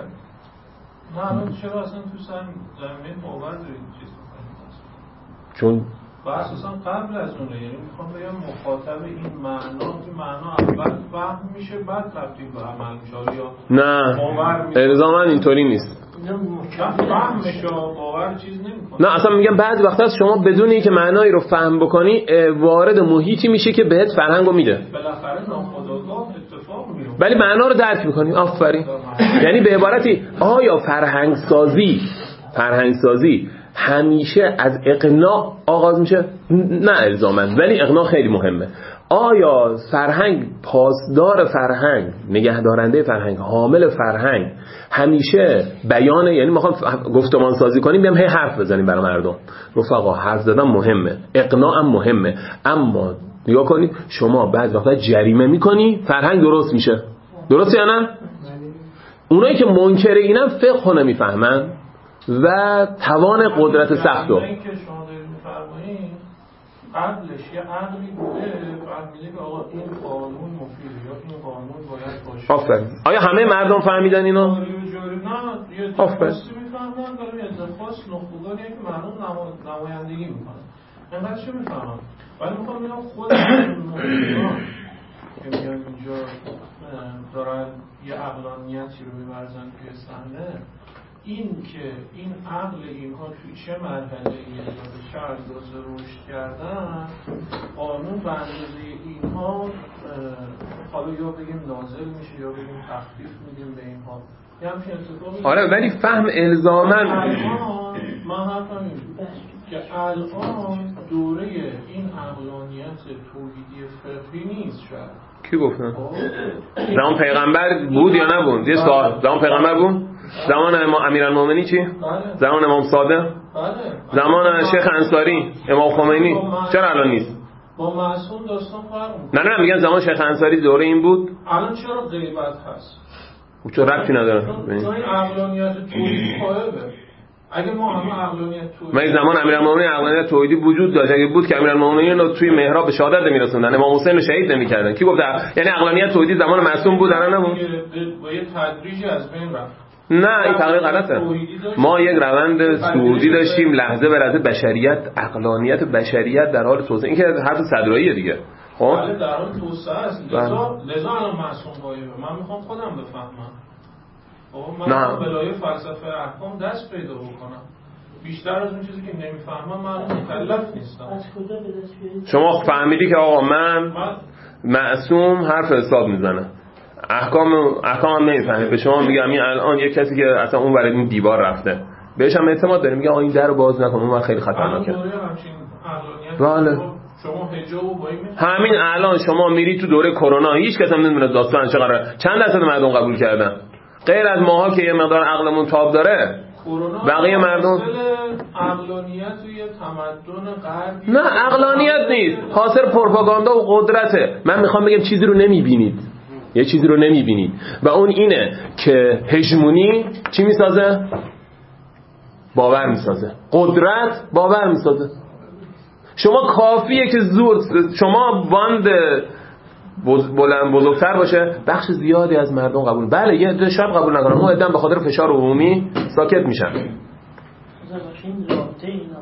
نه الان چرا اصلا تو سن زمین باور دارید چیز می‌کنید؟ چون و اساسا قبل از اونه یعنی میخوام بگم مخاطب این معنا که معنا اول فهم میشه بعد تبدیل به عمل میشه یا نه الزاما اینطوری نیست. فهم میشه باور چیز نمیکنه. نه اصلا میگم بعضی وقتا شما بدون اینکه معنایی رو فهم بکنی وارد محیطی میشه که بهت فرهنگو میده بالاخره ناخودآگاه اتفاق میفته ولی معنا رو درک میکنی. آفرین. یعنی به عبارتی آیا فرهنگ سازی فرهنگ سازی همیشه از اقناع آغاز میشه؟ نه الزاماً ولی اقناع خیلی مهمه. آیا فرهنگ پاسدار فرهنگ نگهدارنده فرهنگ حامل فرهنگ همیشه بیانه یعنی ما خواهم گفتمان سازی کنیم بیام هی حرف بزنیم برای مردم رفقا حرف زدن مهمه اقناع هم مهمه اما نگاه کنید شما بعد وقتا جریمه میکنی فرهنگ درست میشه درست یا نه؟ اونایی که منکر اینن فقه نمیفهمن و توان قدرت سخت رو این که شما دارید می‌فرمایید قبلش یه عقلی بوده فهمیده که آقا این قانون مفیده یا این قانون باید باشه. آفرین. آیا همه مردم فهمیدن اینو؟ نه یه خاصی میفهمن دارم یه خاص نخبگانی که مردم نمایندگی میکنن اینقدر چه میفهمن ولی میخوام بگم خود نخبگان که میان اینجا دارن یه عقلانیتی رو میبرزن توی صحنه این که این عقل اینها توی چه مرحله‌ای به چه اندازه رشد کردن قانون به اندازه اینها حالا یا بگیم نازل میشه یا بگیم تخفیف میدیم به اینها یه همچین اتفاقی آره ولی فهم الزاماً من حرفم این که الان دوره این عقلانیت توحیدی فقهی نیست. شاید کی گفتن؟ زمان پیغمبر بود یا نبود؟ یه سوال. زمان پیغمبر بود؟ زمان امام امیرالمومنین چی؟ زمان امام صادق؟ زمان شیخ انصاری، امام خمینی؟ چرا الان نیست؟ با معصوم داستان فرق نه نه میگن زمان شیخ انصاری دوره این بود؟ الان چرا غیبت هست؟ او چرا ربطی نداره؟ چون این عقلانیت توحیدی غایبه. اگه ما همه عقلانیت توحیدی من زمان امیرالمومنین عقلانیت توحیدی وجود داشت، اگه بود که امیرالمومنین رو توی محراب به شهادت نمی‌رسوندن، امام حسین رو شهید نمی‌کردن. کی گفت؟ یعنی عقلانیت توحیدی زمان معصوم بود الان نبود؟ با یه تدریجی از بین رفت. نه این تقریبا غلطه. ما یک روند صعودی داشتیم لحظه به لحظه بشریت، عقلانیت بشریت در حال توسعه. این که حرف صدراییه دیگه. خب بله در حال توسعه است. لذا لذا الان معصوم غایبه. من میخوام خودم بفهمم. خب من به لایه فلسفه احکام دست پیدا بکنم. بیشتر از اون چیزی که نمیفهمم من مکلف نیستم. از کجا به دست بیارید؟ شما فهمیدی که آقا من معصوم حرف حساب میزنه، احکام احکام هم نمیفهمه. به شما میگم این الان یک کسی که اصلا اون ورد این دیوار رفته بهش هم اعتماد داره، میگه آ این درو باز نکن، اون خیلی خطرناکه. بله شما حجاب با این همین الان شما میری تو دوره کرونا هیچ کس هم نمیدونه داستان چه قراره. چند درصد مردم قبول کردن؟ غیر از ماها که یه مقدار عقلمون تاب داره. بقیه مردم عقلانیت و یه تمدن غربی. نه عقلانیت نیست، حاصل پروپاگاندا و قدرته. من میخوام بگم چیزی رو نمیبینید، یه چیزی رو نمیبینید و اون اینه که هژمونی چی میسازه؟ باور میسازه. قدرت باور میسازه. شما کافیه که زور شما باند بلند بزرگتر باشه، بخش زیادی از مردم قبول. بله یه عده شاید قبول نکنن، اون عده به خاطر فشار عمومی ساکت میشن. رابطه اینا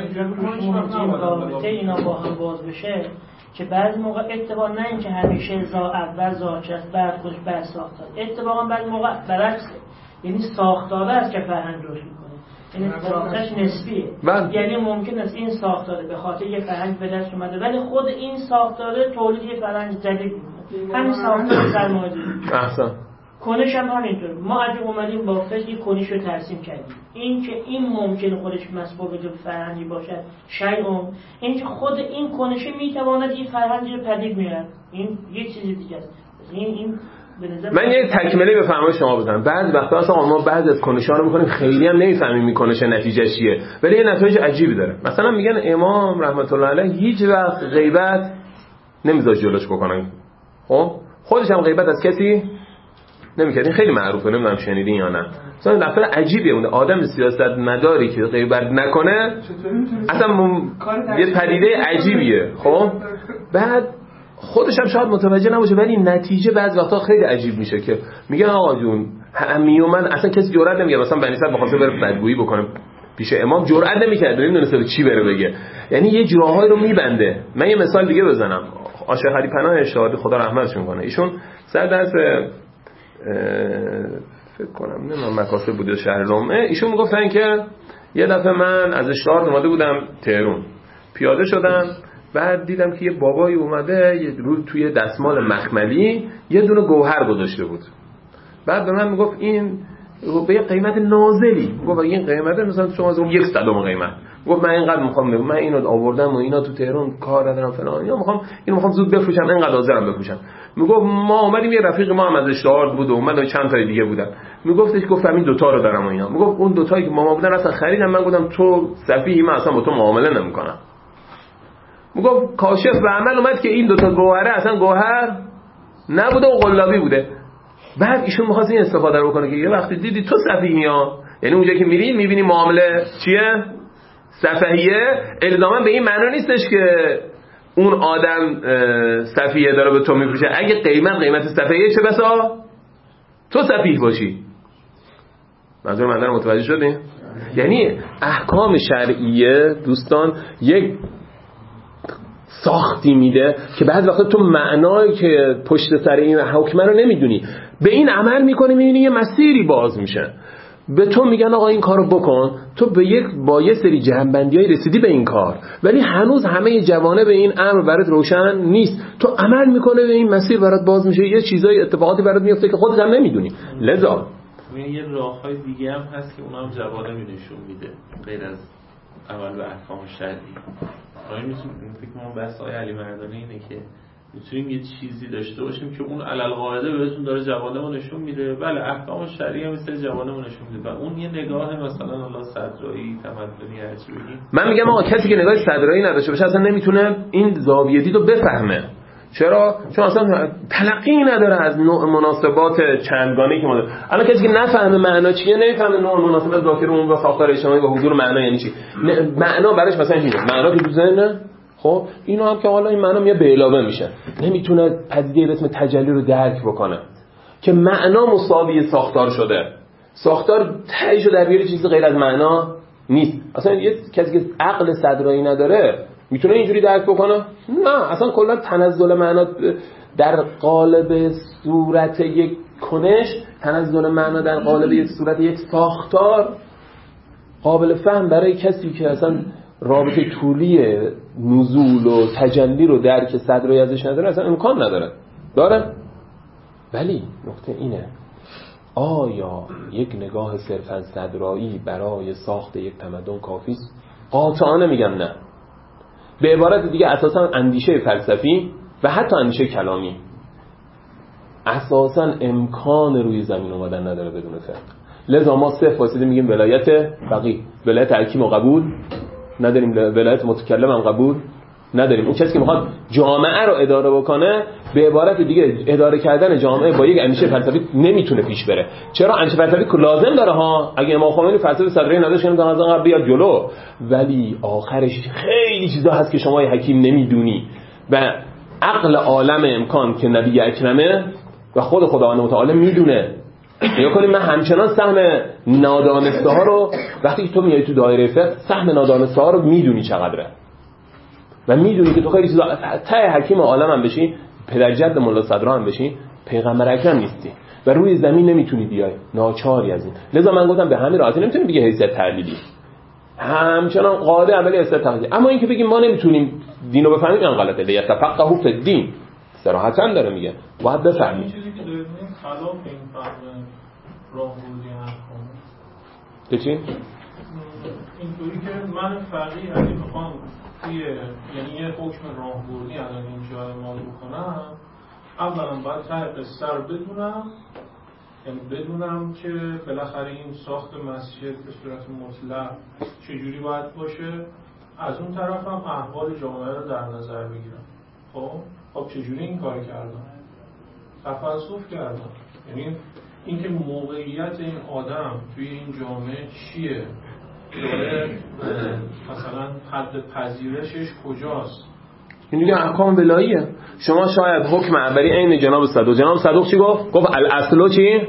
باز رابطه اینا با هم باز بشه که بعضی موقع اتفاق نه این که همیشه زا اول زاچ است بعد خوش بعد ساختار، اتفاقا بعضی موقع برعکسه، یعنی ساختاره است که فرهنگ رشد میکنه، یعنی ساختارش نسبیه. یعنی ممکن است این ساختاره به خاطر یه فرهنگ به دست اومده ولی خود این ساختاره تولید یه فرهنگ جدید میکنه. همین ساختار سرمایه‌داری. احسن. کنش هم همینطور. ما اگه اومدیم با فکر کنش رو ترسیم کردیم، این که این ممکن خودش مسبوق به فرهنگی باشد شیء، این که خود این کنشه میتواند این فرهنگی رو پدید میارد، این یه چیز دیگه است. این این من یه تکمله به فرمای شما بزنم. بعضی وقتا اصلا ما بعضی از کنش‌ها رو می‌کنیم خیلی هم نمی‌فهمیم این کنش نتیجه‌اش چیه، ولی یه نتایج عجیبی داره. مثلا میگن امام رحمت الله علیه هیچ وقت غیبت نمیذاش جلوش بکنن. خب خودش هم غیبت از کسی نمی‌کرد. این خیلی معروفه، نمیدونم شنیدین یا نه. مثلا لفظ عجیبیه اون آدم سیاستمداری که غیبت نکنه اصلا مم... یه پدیده عجیبیه. خب بعد خودش هم شاید متوجه نباشه ولی نتیجه بعض وقتا خیلی عجیب میشه که میگن آقا جون امی و من اصلا کسی جرئت نمیگه مثلا بنی صدر بخواسته بره بدگویی بکنه پیش امام جرئت نمیکرد، نمیدونسته به چی بره بگه، یعنی یه جاهایی رو میبنده. من یه مثال دیگه بزنم. عاشق علی پناه اشهادی خدا رحمتشون کنه، ایشون سر درس فکر کنم نمیدونم مکاسب بوده شهر لومه، ایشون میگفتن که یه دفعه من از اشتهار اومده بودم تهران، پیاده شدم بعد دیدم که یه بابایی اومده یه رو توی دستمال مخملی یه دونه گوهر گذاشته بود. بعد به من میگفت این به یه قیمت نازلی، گفت این قیمته مثلا شما از اون یک صدم قیمت. گفت من اینقدر میخوام، من اینو آوردم و اینا تو تهران کار ندارم فلان، یا میخوام اینو میخوام زود بفروشم، اینقدر حاضرم بفروشم. میگفت ما اومدیم یه رفیق ما هم از اشتهار بود و اومد و چند تا دیگه بودن، میگفتش گفتم این دوتا رو دارم و اینا. میگفت اون دوتایی که ما بودن اصلا خریدم، من گفتم تو سفیهی، من اصلا با تو معامله نمیکنم. میگفت کاشف به عمل اومد که این دوتا گوهره اصلا گوهر نبوده و قلابی بوده. بعد ایشون می‌خواست این استفاده رو بکنه که یه وقتی دیدی تو سفیهی ها، یعنی اونجا که میری میبینی معامله چیه سفیه، الزاما به این معنی نیستش که اون آدم سفیه داره به تو میفروشه. اگه قیمت قیمت سفیه چه بسا تو سفیه باشی. منظور من دارم متوجه شدین؟ یعنی احکام شرعیه دوستان یک ساختی میده که بعد وقتا تو معنایی که پشت سر این حکم رو نمیدونی، به این عمل میکنی میبینی یه مسیری باز میشه، به تو میگن آقا این کارو بکن، تو به یک با یه سری جهنبندیای رسیدی به این کار ولی هنوز همه جوانب به این امر برات روشن نیست، تو عمل میکنه به این مسیر برات باز میشه، یه چیزای اتفاقاتی برات میفته که خودت هم نمیدونی. لذا یه راههای دیگه هم هست که اونم جوانب نشون میده غیر از عمل به احکام شرعی. آیا میتونیم فکر کنم بحث آقای علی مردانی اینه که میتونیم یه چیزی داشته باشیم که اون علل قاعده بهتون داره جوانمون نشون میده، بله احکام شرعی هم مثل جوانمون نشون میده و اون یه نگاه مثلا الله صدرایی تمدنی هر چی بگیم. من میگم آقا کسی که نگاه صدرایی نداشته باشه اصلا نمیتونه این زاویه دید رو بفهمه. چرا؟ چون اصلا تلقی نداره از نوع مناسبات چندگانه‌ای که ما داریم. الان کسی که نفهمه معنا چیه نمیفهمه نوع مناسبات ذاکر عمومی با ساختار اجتماعی و حضور معنا یعنی چی. معنا براش مثلا اینه، معنا که تو ذهنه، خب اینو هم که حالا این معنا میاد به علاوه میشه، نمیتونه پدیده به اسم تجلی رو درک بکنه که معنا مساوی ساختار شده. ساختار تهیه در بیاره چیزی غیر از معنا نیست. اصلا یه کسی که عقل صدرایی نداره میتونه اینجوری درک بکنه؟ نه، اصلا کلا تنزل معنا در قالب صورت یک کنش، تنزل معنا در قالب یک صورت یک ساختار قابل فهم برای کسی که اصلا رابطه طولی نزول و تجلی رو درک صدرایی ازش نداره اصلا امکان نداره. داره؟ ولی نکته اینه، آیا یک نگاه صرفاً صدرایی برای ساخت یک تمدن کافی است؟ قاطعانه میگم نه. به عبارت دیگه اساساً اندیشه فلسفی و حتی اندیشه کلامی اساساً امکان روی زمین اومدن نداره بدون فقه. لذا ما صرف واسطه میگیم ولایت فقیه، ولایت حکیم و قبول نداریم، ولایت متکلم هم قبول نداریم. اون کسی که میخواد جامعه رو اداره بکنه به عبارت دیگه اداره کردن جامعه با یک اندیشه فلسفی نمیتونه پیش بره. چرا؟ اندیشه فلسفی که لازم داره ها، اگه امام خمینی فلسفه صدرایی نداشت که از اون قبل بیاد جلو، ولی آخرش خیلی چیزا هست که شما حکیم نمیدونی و عقل عالم امکان که نبی اکرمه و خود خداوند متعال میدونه. یا کنیم من همچنان سهم نادانسته ها رو وقتی که تو میای تو دایره فقه سهم نادانسته ها رو میدونی چقدره و میدونی که تو خیلی چیزا ته حکیم عالم هم بشی، پدر جد ملا صدرا هم بشی، پیغمبر اکرم نیستی و روی زمین نمیتونی بیای، ناچاری از این. لذا من گفتم به همین راحتی نمیتونیم بگی حیثیت تعلیلی، همچنان قاعده اولی حیثیت تعلیلی. اما اینکه بگیم ما نمیتونیم دینو بفهمیم این غلطه. لیتفقهوا فی الدین صراحتاً داره میگه باید بفهمیم. این چیزی که دارید میگین خلاف این فهم راهبردی احکام. چی؟ اینطوری که من فقیه اگه میخوام توی یعنی یه حکم راهبردی الان اینجا اعمال بکنم، اولا باید ته قصه رو بدونم، یعنی بدونم که بالاخره این ساخت مسجد به صورت مطلق چجوری باید باشه. از اون طرف هم احوال جامعه رو در نظر بگیرم. خب خب چجوری این کار کردم؟ تفلسف کردم. یعنی اینکه موقعیت این آدم توی این جامعه چیه، داره مثلا حد پذیرشش کجاست. این دیگه احکام ولاییه. شما شاید حکم اولی عین جناب صدوق، جناب صدوق چی گفت؟ گفت الاصل چی؟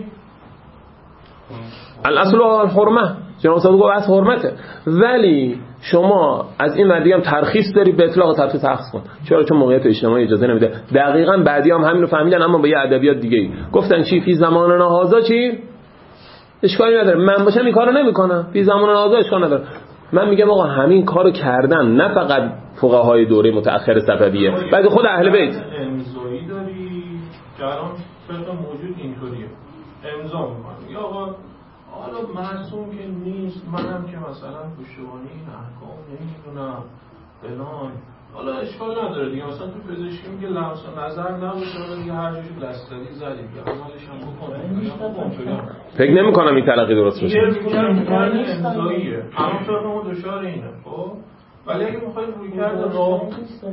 الاصل الحرمه. جناب صدوق گفت اصل حرمته. ولی شما از این ور دیگه هم ترخیص داری به اطلاق ترخیص تخصیص کن. چرا؟ چون موقعیت اجتماعی اجازه نمیده. دقیقاً بعدی هم همین رو فهمیدن اما با یه ادبیات دیگه ای. گفتن چی فی زماننا هذا چی؟ اشکالی نداره. من باشم این کارو نمیکنم. فی زماننا هذا اشکال نداره. من میگم آقا همین کارو کردن، نه فقط فقهای دوره متأخر صفویه، بلکه خود اهل بیت. امضایی داری که الان فقه موجود اینطوریه. امضا میکنم. یا آقا حالا معصوم که نیست، منم که مثلا پشتوانه این احکام نمیدونم فلان، حالا اشکال نداره دیگه. مثلا تو پزشکی میگه لمس نظر نباشه، حالا دیگه هر جوری دستری زدی دیگه عملش هم بکنه. فکر نمی‌کنم این تلقی درست باشه. یه رویکرد امضاییه. الان فقهمون دچار اینه. خب ولی اگه می‌خوای رویکرد راه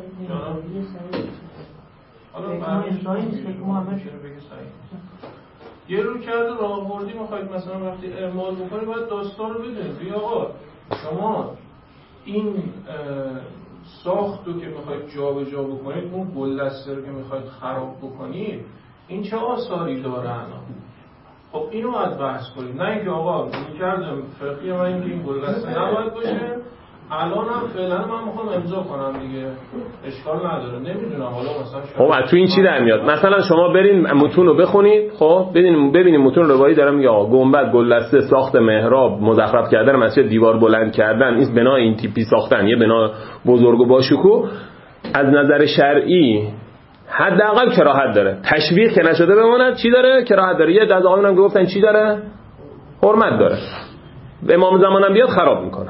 حالا امضایی نیست که محمد چرا بگه صحیح یه رو کرده راهبردی میخواید مثلا وقتی اعمال بکنی باید داستان رو بدونید. بیا آقا شما این ساختو که میخواید جا به جا بکنید، اون گلدسته رو که میخواید خراب بکنید، این چه آثاری داره الان؟ خب اینو باید بحث کنید، نه اینکه آقا میکردم فقیه من اینکه این گلدسته نباید باشه، الان هم فعلا من میخوام امضا کنم دیگه، اشکال نداره. نمیدونم حالا مثلا خب تو این چی در میاد؟ مثلا شما برین متون رو بخونید، خب ببینید ببینید متون روایی داره میگه آقا گنبد، گلدسته، ساخت محراب، مزخرف کردن مسجد، دیوار بلند کردن، این بنا این تیپی ساختن، یه بنا بزرگ و باشکوه، از نظر شرعی حداقل کراهت داره. تشویق که نشده بماند چی داره؟ کراهت داره. یه از آقایونم گفتن چی داره؟ حرمت داره. امام زمانم بیاد خراب میکنه.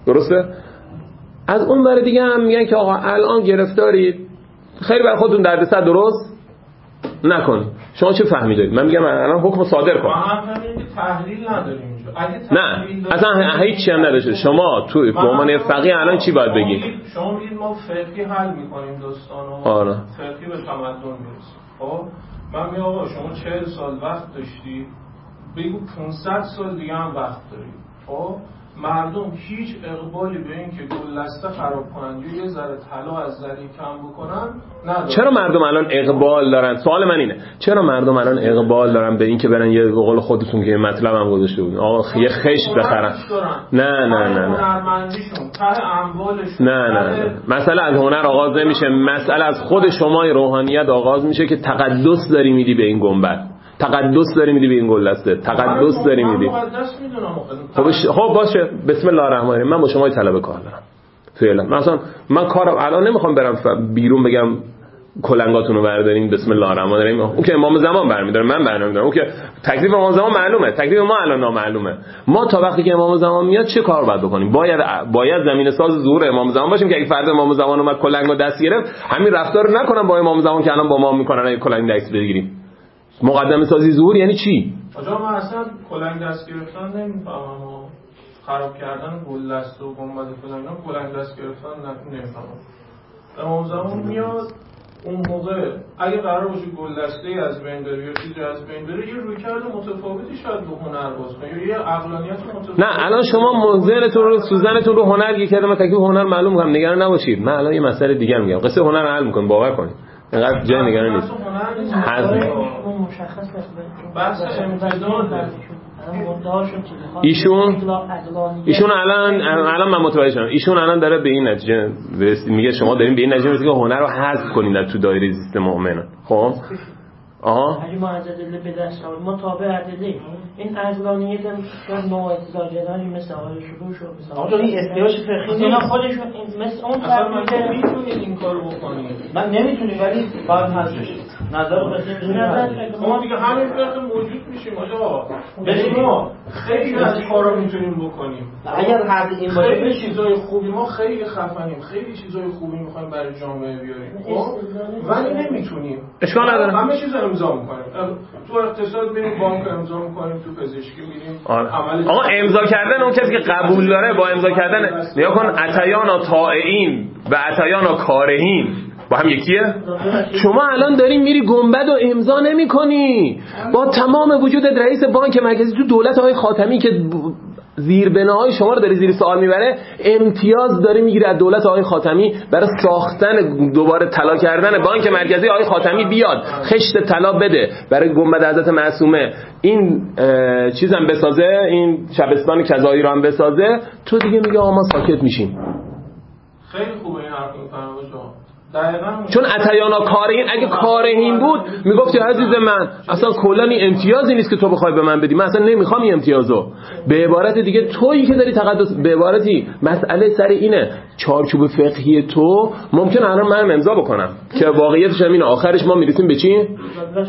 درسته؟ از اون ور دیگه هم میگن که آقا الان گرفتارید، خیلی برای خودتون دردسر درست نکنید. شما چه فهمی دارید؟ من میگم الان حکم صادر کن. ما هم تحلیل نداریم اینجا. اگه نه اصلا هیچ چی هم نداشته. شما تو به عنوان فقیه الان چی باید بگید؟ شما میگید ما فقهی حل میکنیم داستانو، آره فقهی به تمدن میرسیم. خب من میگم آقا شما چهل سال وقت داشتی، بگو پانصد سال دیگه هم وقت داری. خب مردم هیچ اقبالی به این که گلدسته خراب کنن یا یه ذره طلا از زری کم بکنن ندارن. چرا مردم الان اقبال دارن؟ سوال من اینه چرا مردم الان اقبال دارن به این که برن یه قول خودتون که مطلب هم گذاشته بود آقا یه خشت بخرن؟ نه نه نه نه هنرمندیشون ته اموالشون نه نه نه مسئله از هنر آغاز نمیشه، مسئله از خود شما روحانیت آغاز میشه که تقدس داری میدی به این گنبد، تقدس داری میدی به این گلدسته، تقدس داری میدی. خب خب باشه بسم الله الرحمن الرحیم. من با شما طلب کار دارم فعلا. مثلا من کارم الان نمیخوام برم بیرون بگم کلنگاتونو بردارین بسم الله الرحمن الرحیم. اون که امام زمان برمی‌داره، من برنمی‌دارم. اون که تکلیف امام زمان معلومه، تکلیف ما الان نامعلومه. ما تا وقتی که امام زمان میاد چه کار باید بکنیم؟ باید باید زمین ساز ظهور امام زمان باشیم که اگه فرد امام زمان اومد کلنگو دست گرفت همین رفتار رو نکنم با امام زمان که الان با ما میکنن اگه کلنگ دست بگیریم. مقدمه سازی ظهور یعنی چی؟ آجا من اصلا کلنگ دست گرفتن نمیفهمم و خراب کردن گلدسته و گنبد فلان اینا کلنگ دست گرفتن نمیفهمم. امام زمان میاد اون موقع اگه قرار باشه گلدسته از بین بره یا چیزی از بین بره یه رویکرد متفاوتی شاید به هنر باز کنه یا یه عقلانیت متفاوتی. نه الان شما موزلتون رو سوزنتون رو هنر یک کردم تکلیف هنر معلوم کنم، نگران نباشید. من الان یه مسئله دیگه میگم، قصه هنر رو حل می‌کنم باور کنید. اینقدر جای نگران نیست. حذف مشخص بحث امتداد ایشون ایشون الان الان من متوجه شدم ایشون الان داره به این نتیجه میگه شما دارین به این نتیجه میرسید که هنر رو حذف کنین در تو دایره زیست مؤمنان. خب آها اگه ما از ادله به دست آوریم ما تابع ادله این عقلانیت هم نوع احتجاجی مثل آقای شروع شد مثلا آقا این احتیاج فقهی اینا خودشون مثل اون طرف میتونید این کارو بکنید. من نمیتونم ولی باید حذفش نظر ما دیگه همین فقه موجود میشیم آقا. ببین ما خیلی از کارا میتونیم بکنیم. اگر هر این باشه خیلی چیزای خوبی ما خیلی خفنیم، خیلی چیزای خوبی میخوایم برای جامعه بیاریم. خب ولی نمیتونیم. اشکال نداره. همه چیز رو امضا میکنیم. تو اقتصاد میریم بانک امضا میکنیم، تو پزشکی میریم. آره. آقا امضا کردن اون کسی که قبول داره با امضا کردن نیا کن عطیانا طائعین و عطیانا کارهین با هم یکیه. شما الان داری میری گنبد و امضا نمی‌کنی با تمام وجود رئیس بانک مرکزی تو دولت آقای خاتمی که زیربناهای شما رو داری زیر سوال میبره، امتیاز داری میگیری از دولت آقای خاتمی برای ساختن دوباره طلا کردن بانک مرکزی آقای خاتمی بیاد خشت طلا بده برای گنبد حضرت معصومه، این چیزم بسازه، این شبستان کذایی رو هم بسازه. تو دیگه میگه آقا ما ساکت میشیم. خیلی خوبه این حرف میفرمایید. چون عطیانا کارهین اگه کارهین بود میگفتی عزیز من اصلا کلا این امتیازی نیست که تو بخوای به من بدی، من اصلا نمیخوام این امتیازو. به عبارت دیگه تویی که داری تقدس، به عبارتی مسئله سر اینه چارچوب فقهی تو ممکن الان من امضا بکنم که واقعیتش همین آخرش ما میرسیم به چی؟ این کلمه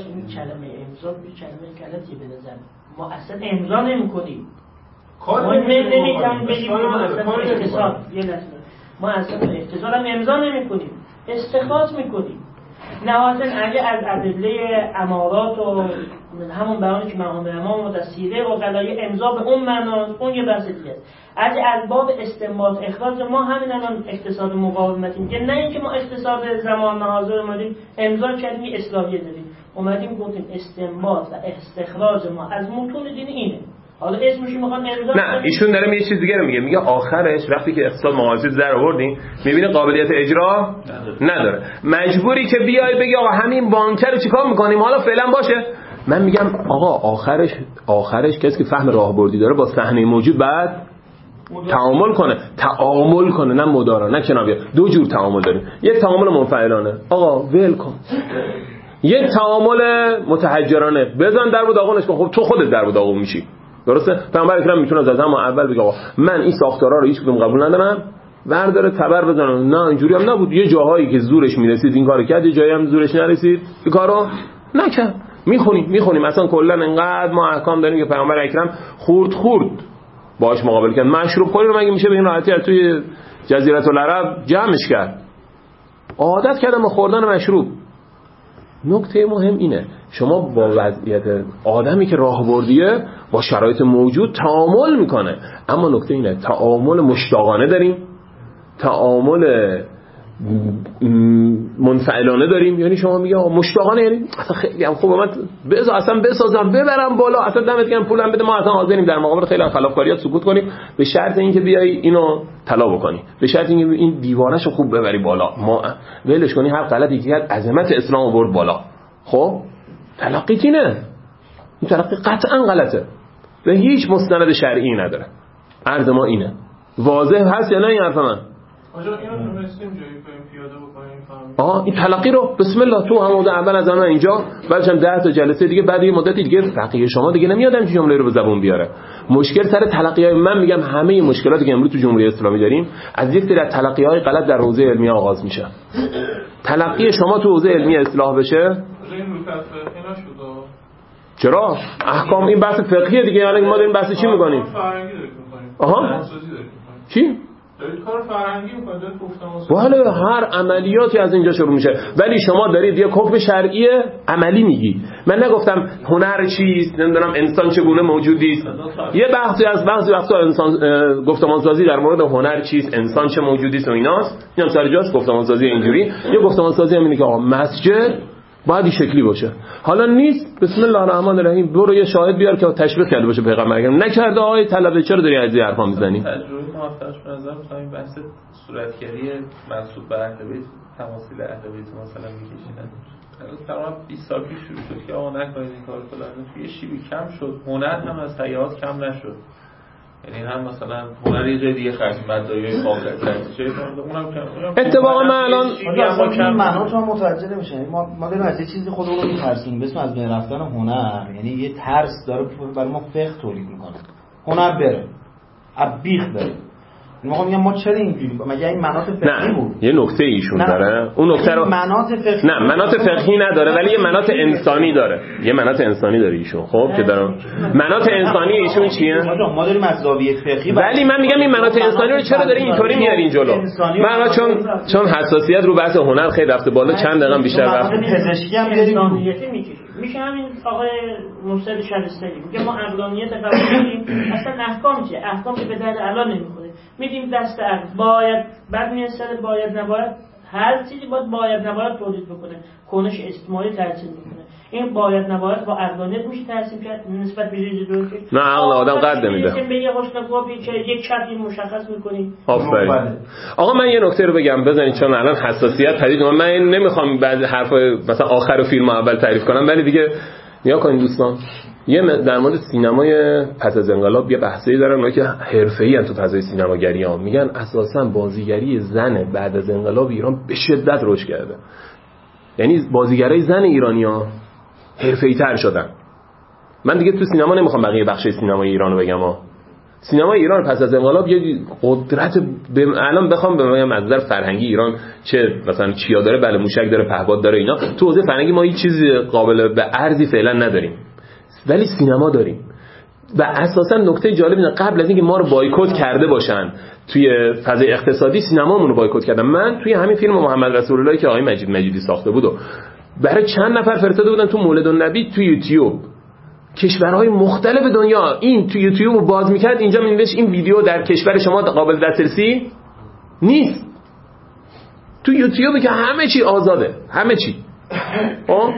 امضا به کلمه غلطی به نظر ما اصلا امضا نمی‌کنیم. کار نمی‌کنیم بگیم مثلا اقتصاد یه لحظه ما اصلا اقتصاد هم امضا نمی‌کنیم، استخراج میکنیم. نهایتاً اگه از ادله امارات و همون بیانی که مقام امام و تسیره و قضایای امضا به اون معنا اون یه بحث دیگه است. اگه از باب استنباط اخراج ما همین الان اقتصاد مقاومتی میگه، نه اینکه ما اقتصاد زمان حاضر اومدیم امضا کردیم اصلاحیه دادیم، اومدیم گفتیم استنباط و استخراج ما از متون دین اینه. حالا اسمش میخوان امضا نه ایشون داره یه چیز دیگه رو میگه، میگه آخرش وقتی که اقتصاد مقایسه در آوردین میبینه قابلیت اجرا نداره، مجبوری که بیای بگی آقا همین بانک رو چیکار میکنیم حالا فعلا باشه. من میگم آقا آخرش آخرش کسی که فهم راهبردی داره با صحنه موجود بعد تعامل کنه، تعامل کنه نه مدارا نه کنابیه. دو جور تعامل داریم، یک تعامل منفعلانه آقا ول کن، یک تعامل متحجرانه بزن در و داغونش کن. خب تو خودت در و داغون میشی. درسته؟ پیامبر اکرم میتونه از همون اول بگه آقا من این ساختارا رو هیچ کدوم قبول ندارم، برداره تبر بزنه. نه اینجوری هم نبود، یه جاهایی که زورش میرسید این کارو کرد، یه جایی هم زورش نرسید این کارو نکرد. میخونیم میخونیم اصلا کلا انقدر ما احکام داریم که پیامبر اکرم خورد خورد باهاش مقابله کرد. مشروب خوری رو مگه میشه به این راحتی توی جزیره العرب جمعش کرد؟ عادت کردن به خوردن مشروب. نکته مهم اینه شما با وضعیت آدمی که راهبردیه با شرایط موجود تعامل میکنه، اما نکته اینه تعامل مشتاقانه داریم، تعامل منفعلانه داریم. یعنی شما میگه مشتاقانه، یعنی اصلا خیلی هم خوبه من بذار اصلا بسازم ببرم بالا، اصلا دمت گرم پولم بده، ما اصلا حاضریم در مقابل خیلی خلافکاریات سکوت کنیم به شرط اینکه بیای اینو طلا بکنی، به شرط اینکه این دیوانه‌شو خوب ببری بالا، ما ولش کنی هر غلطی که کرد عظمت اسلام آورد بالا. خب تلقی اینه، این تلقی قطعا غلطه و هیچ مستند شرعی نداره. عرض ما اینه. واضح هست یا نه این حرف من؟ آجا اینو تونستیم جایی کنیم پیاده بکنیم فهمیم. آها این تلقی رو بسم الله تو همون اول از آن اینجا بعدش هم ده تا جلسه دیگه بعد یه مدتی دیگه فقیه شما دیگه نمیاد همین جمله رو به زبون بیاره. مشکل سر تلقی‌های من میگم همه مشکلاتی که امروز تو جمهوری اسلامی داریم از یک سری تلقی‌های غلط در حوزه علمی آغاز میشه. تلقی شما تو حوزه علمی اصلاح بشه این رو تفقیه نشد. چرا؟ احکام این بحث فقهیه دیگه، یعنی ما داریم بحث چی می‌کنیم؟ فرهنگی داریم می‌کنیم. آها چی؟ دارید کار فرهنگی می‌کنید، گفتم بله هر عملیاتی از اینجا شروع میشه، ولی شما دارید یه حکم شرعی عملی میگی. من نگفتم هنر چیست، نمیدونم انسان چگونه موجودی است. یه بحثی از بعضی وقتا انسان گفتمانسازی در مورد هنر چیست، انسان چه موجودی است و ایناست، اینم سر جاش گفتمانسازی اینجوری. یه گفتمانسازی هم اینه که آقا مسجد باید این شکلی باشه، حالا نیست بسم الله الرحمن الرحیم برو یه شاهد بیار که تشویق کرده باشه پیغمبر اکرم نکرده. آقای طلبه چرا داری از این حرفا میزنی؟ تجربه موفقش به نظر میاد این بحث صورتگری منسوب به اهل بیت تماثیل اهل بیت مثلا میکشیدن تقریبا بیست سال پیش شروع شد که آقا نکنید این کارو فلان، توی شیبی کم شد، هنر هم از حیات کم نشد. یعنی هم مثلا هنر یه جای دیگه خرج مدعیای قابل ترجیح اونم کم. اتفاقا من الان اصلا کم معنا تو متوجه نمیشه. ما ما داریم از یه چیزی خودمون رو میترسیم به اسم از بین رفتن هنر، یعنی یه ترس داره برای ما فقه تولید میکنه. هنر بره ابیخ بره. ما میگم ما چرا اینجوری مگه این مناط فقهی بود؟ یه نکته ایشون داره اون نکته رو مناط فقهی نه مناط فقهی نداره ولی یه مناط انسانی داره، یه مناط انسانی داره ایشون. خب که دارم مناط انسانی ایشون چیه؟ ما داریم از زاویه فقهی ولی من میگم این مناط انسانی رو چرا داری اینطوری میارین جلو؟ من چون چون حساسیت رو بحث هنر خیلی رفته بالا چند دقیقه بیشتر وقت پزشکی هم داریم میشه همین آقای مرسل شهرستانی میگه ما عقلانیت قبول داریم، اصلا احکام چیه؟ احکام که به درد الان نمیخوره میدیم دست عقل، باید بعد میرسه باید نباید، هر چیزی باید باید نباید تولید بکنه، کنش اجتماعی ترسیم بکنه. این باید نباید با عقلانیت میشه ترسیم کرد نسبت به ریز درست. نه عقل آدم قد نمیده که به یه حسن خوابی که یک چرتی مشخص میکنی. آفرین. آقا من یه نکته رو بگم بزنید چون الان حساسیت پدید اومد. من نمیخوام بعضی حرفای مثلا آخر فیلم اول تعریف کنم ولی دیگه نیا کنید دوستان. یه در مورد سینمای پس از انقلاب یه بحثی دارن اونایی که حرفه‌ای ان تو فضای سینماگری ها میگن اساسا بازیگری زن بعد از انقلاب ایران به شدت رشد کرده. یعنی بازیگرای زن ایرانی‌ها حرفه‌ای‌تر شدن. من دیگه تو سینما نمیخوام بقیه بخش سینمای ایرانو بگم ها. سینما ایران پس از انقلاب یه قدرت ب... الان بخوام بگم از نظر فرهنگی ایران چه مثلا چیا داره، بله موشک داره، پهپاد داره، اینا تو حوزه فرهنگی ما هیچ چیزی قابل به ارزی فعلا نداریم ولی سینما داریم. و اساسا نکته جالب اینه قبل از اینکه ما رو بایکوت کرده باشن توی فضای اقتصادی سینمامون رو بایکوت کردن. من توی همین فیلم محمد رسول الله که آقای مجید مجیدی ساخته بود و برای چند نفر فرستاده بودن تو مولد النبی تو یوتیوب، کشورهای مختلف دنیا این تو یوتیوب رو باز میکرد اینجا می‌نوشت این ویدیو در کشور شما قابل دسترسی نیست. تو یوتیوب که همه چی آزاده، همه چی. آه؟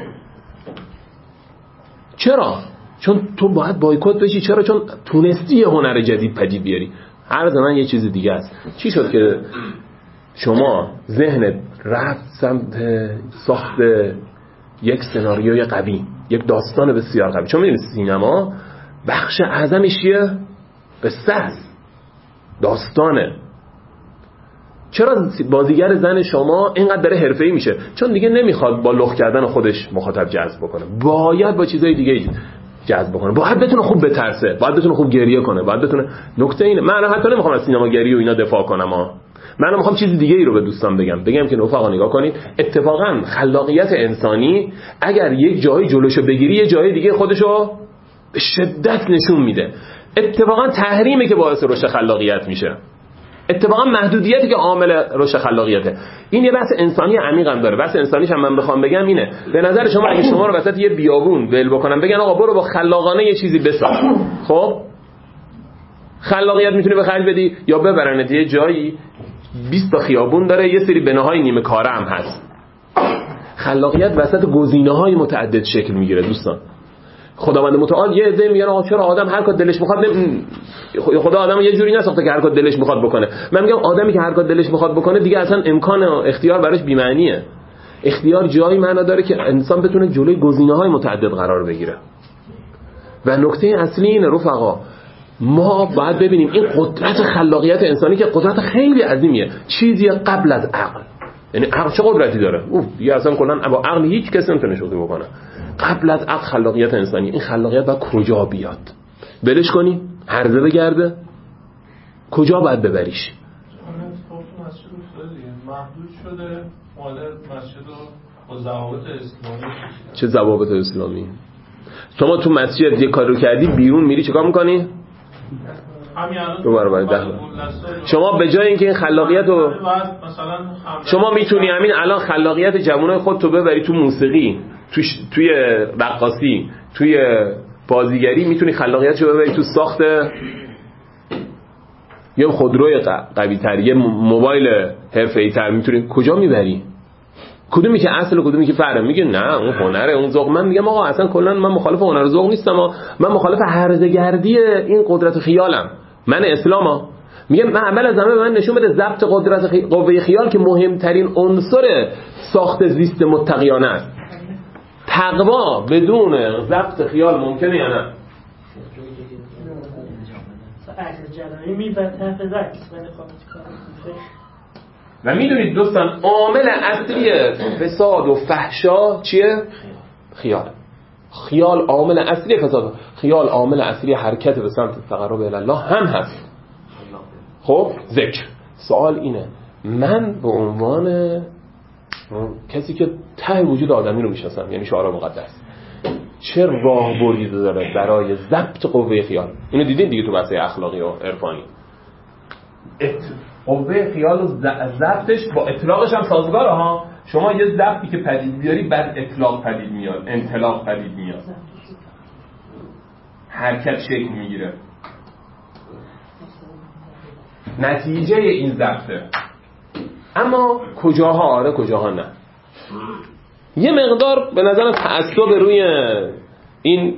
چرا؟ چون تو باید بایکوت بشی. چرا؟ چون تونستی هنر جدید پدید بیاری. عرض من یه چیز دیگه است. چی شد که شما ذهنت رفت سمت ساخت یک سناریوی قوی، یک داستان بسیار قوی؟ چون می‌بینید سینما بخش اعظمش چیه؟ قصه است، داستانه. چرا بازیگر زن شما اینقدر داره حرفه‌ای میشه؟ چون دیگه نمیخواد با لخت کردن خودش مخاطب جذب بکنه، باید با چیزای دیگه جذب بکنه، باید بتونه خوب بترسه، باید بتونه خوب گریه کنه، باید بتونه. نکته اینه من حتی نمیخوام از سینماگری و اینا دفاع کنم ها. من میخوام چیز دیگه ای رو به دوستان بگم بگم که رفقا نگاه کنید، اتفاقا خلاقیت انسانی اگر یک جایی جلوشو بگیری یه جای دیگه خودشو به شدت نشون میده. اتفاقا تحریمه که باعث رشد خلاقیت میشه، اتفاقا محدودیتی که عامل رشد خلاقیته. این یه بحث انسانی عمیق هم داره. بحث انسانیش هم من بخوام بگم اینه، به نظر شما اگه شما رو وسط یه بیابون ول بکنم بگن آقا برو با خلاقانه یه چیزی بساز، خب خلاقیت میتونی به خرج بدی یا ببرنت یه جایی بیست تا خیابون داره، یه سری بناهای نیمه کاره هم هست. خلاقیت وسط گزینه‌های متعدد شکل میگیره دوستان. خداوند متعال یه عده میگن آقا چرا آدم هر کار دلش میخواد نم... خدا آدمو یه جوری نساخته که هر کار دلش میخواد بکنه. من میگم آدمی که هر کار دلش میخواد بکنه دیگه اصلا امکان اختیار براش بی معنیه. اختیار جایی معنا داره که انسان بتونه جلوی گزینه‌های متعدد قرار بگیره. و نکته اصلی اینه رفقا، ما باید ببینیم این قدرت خلاقیت انسانی که قدرت خیلی عظیمیه، چیزی قبل از عقل. یعنی عقل چه قدرتی داره؟ اوه دیگه اصلا کلا با عقل هیچ کسی نمیتونه شوخی بکنه. قبل از عقل خلاقیت انسانی، این خلاقیت باید کجا بیاد؟ ولش کنی؟ هرزه بگرده؟ کجا باید ببریش؟ محدود شده مال مسجد رو با ضوابط اسلامی. چه ضوابط اسلامی؟ شما تو مسجد یه کار رو کردی بیرون میری چیکار میکنی؟ دوباره باید ده شما به جای اینکه این خلاقیت رو شما میتونی همین الان خلاقیت جوانای خودتو ببری تو موسیقی، توی توی رقاصی، توی بازیگری، میتونی خلاقیتشو ببری تو ساخت یه خودروی قوی تر، یه موبایل حرفه‌ای تر، میتونی کجا میبری؟ کدومی که اصل و کدومی که فرع؟ میگه نه اون هنره اون ذوق. من میگم آقا اصلا کلا من مخالف هنر و ذوق نیستم، من مخالف هرزگردی این قدرت خیالم. من اسلامم میگم من اول از همه من نشون بده ضبط قدرت خی... قوه خیال که مهمترین عنصر ساخت زیست متقیانه است. تقوا بدون ضبط خیال ممکنه یا نه؟ و میدونید دوستان عامل اصلی فساد و فحشا چیه؟ خیال. خیال عامل اصلی فساد، خیال عامل اصلی حرکت به سمت تقرب الی الله هم هست. خب ذکر. سوال اینه، من به عنوان کسی که ته وجود آدمی رو میشناسم، یعنی شعار مقدس، چه راهبردی داره برای ضبط قوه خیال؟ اینو دیدین دیگه تو بحث اخلاقی و عرفانی. قوه خیال و ضبطش با اطلاقش هم سازگاره ها. شما یه ضبطی که پدید بیاری بعد اطلاق پدید میاد، انطلاق پدید میاد، حرکت شکل میگیره. نتیجه این ضبطه. اما کجاها آره کجاها نه. یه مقدار به نظرم تعصب روی این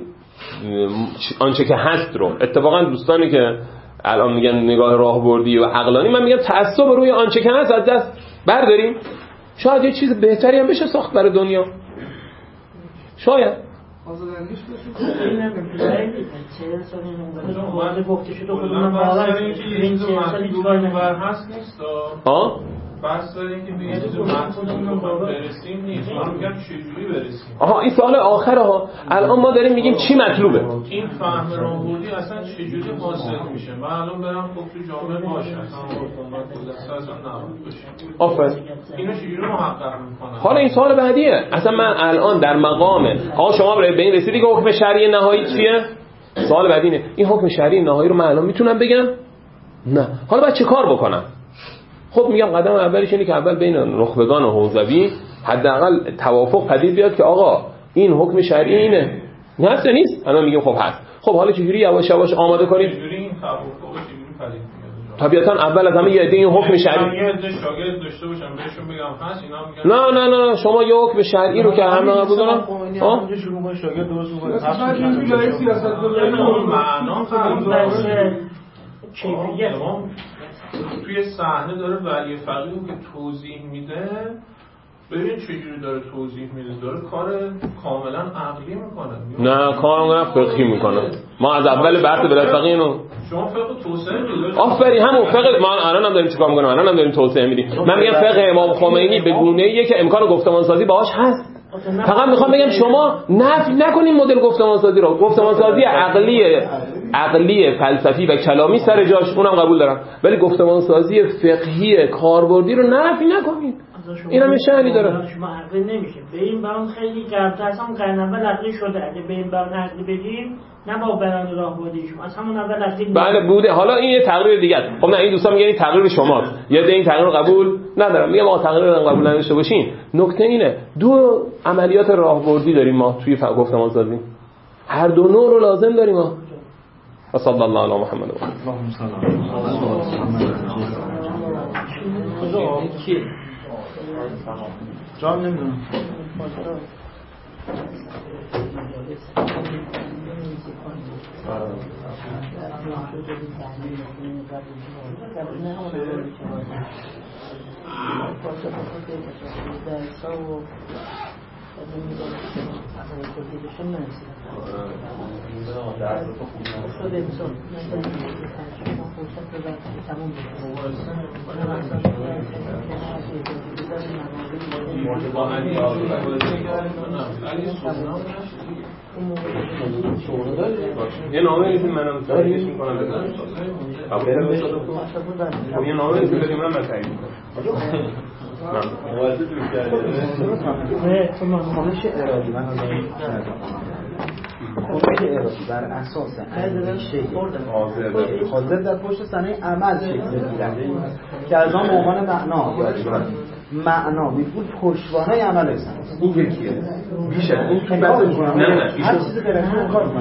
آنچه که هست رو، اتفاقا دوستانی که الان میگن نگاه راهبردی و عقلانی، من میگم تعصب روی آنچه که هست از دست برداریم. شاید یه چیز بهتری هم بشه ساخت برای دنیا. شاید آزاداندیش بشه. این نمیدونم چه سالی اون بالا گفته شده خودمون باور این چه سالی کار هست نیست. ها بس داریم که به یه چیز محصولمون برسیم نیست. ما میگم چجوری برسیم. آها این سوال آخره ها. الان ما داریم میگیم چی مطلوبه. این فهم راهبردی اصلا چجوری حاصل میشه؟ من الان برم خب تو جامعه باشه اصلا حکومت دولت اصلا نباید باشه. آفرین. اینو چجوری محقق میکنن؟ حالا این سوال بعدیه. اصلا من الان در مقام آقا شما به این رسیدی که حکم شرعی نهایی چیه؟ سوال بعدی اینه. این حکم شرعی نهایی رو من الان میتونم بگم؟ نه. حالا باید چه کار بکنم؟ خب میگم قدم اولش اینه که اول بین نخبگان و حوزوی حداقل توافق پدید بیاد که آقا این حکم شرعی اینه. نه هست نیست؟ الان میگیم خب هست. خب حالا چجوری یواش یواش آماده کنیم؟ چجوری این توافق چجوری پدید میاد؟ طبیعتا اول از همه یه عده این حکم شرعی یه عده شاگرد داشته باشم بهشون بگم هست اینا میگن نه نه نه شما یه حکم شرعی رو که همه قبول دارن ها اونجا شروع کنه شاگرد درست کنه اصلا سیاست گذاری معنا فرق کیفیت توی صحنه داره ولی فقیه که توضیح میده. ببین چجوری داره توضیح میده، داره کار کاملا عقلی میکنه نه کاملا فقهی میکنه. ما از اول بحث بلد فقیه اینو شما فقه توسعه میدید. آفرین همون فقه ما الان هم داریم چیکار میکنیم، الان هم داریم توسعه میدیم. من میگم فقه امام خمینی به گونه‌ایه که امکان گفتمان سازی باهاش هست. فقط میخوام بگم شما نفی نکنین مدل گفتمان سازی رو. گفتمان سازی عقلی عقلی فلسفی و کلامی سر جاش اونم قبول دارم، ولی گفتمان سازی فقهی کاربردی رو نفی نکنین. این هم شأنی داره. شما عقل نمیشه. به این برام خیلی قبل‌تر از هم قرن اول عقلی شده. اگه به این برام عقلی بگیم نه با بیان راهبردی شما از همون اول عقلی بله بوده. حالا این یه تقریر دیگه است. خب نه این دوستان میگن این تقریر شماست. یه ده این تقریر قبول ندارم. میگم آقا تقریر رو قبول نداشته باشین. نکته اینه دو عملیات راهبردی داریم ما توی گفتمان سازی. هر دو نوع رو لازم داریم ما. و صلی الله علی محمد و اللهم صل علی محمد. جواب نمیدونم. یه نامه نیستیم منم تاییدش میکنم بزنم خب یه نامه نیستیم بدیم من من تایید میکنم موازه دور کرده خواهش ارادی من خواهش ارادی بر اساس اندیشه حاضر در پشت صحنه عمل شکل میگیرن که از آن به عنوان معنا یاد می‌کنیم. معنا میگول پشتوانه عمل است. این یکیه بیشتر اون تو بحث نه نه هر چیزی غیر از اون کار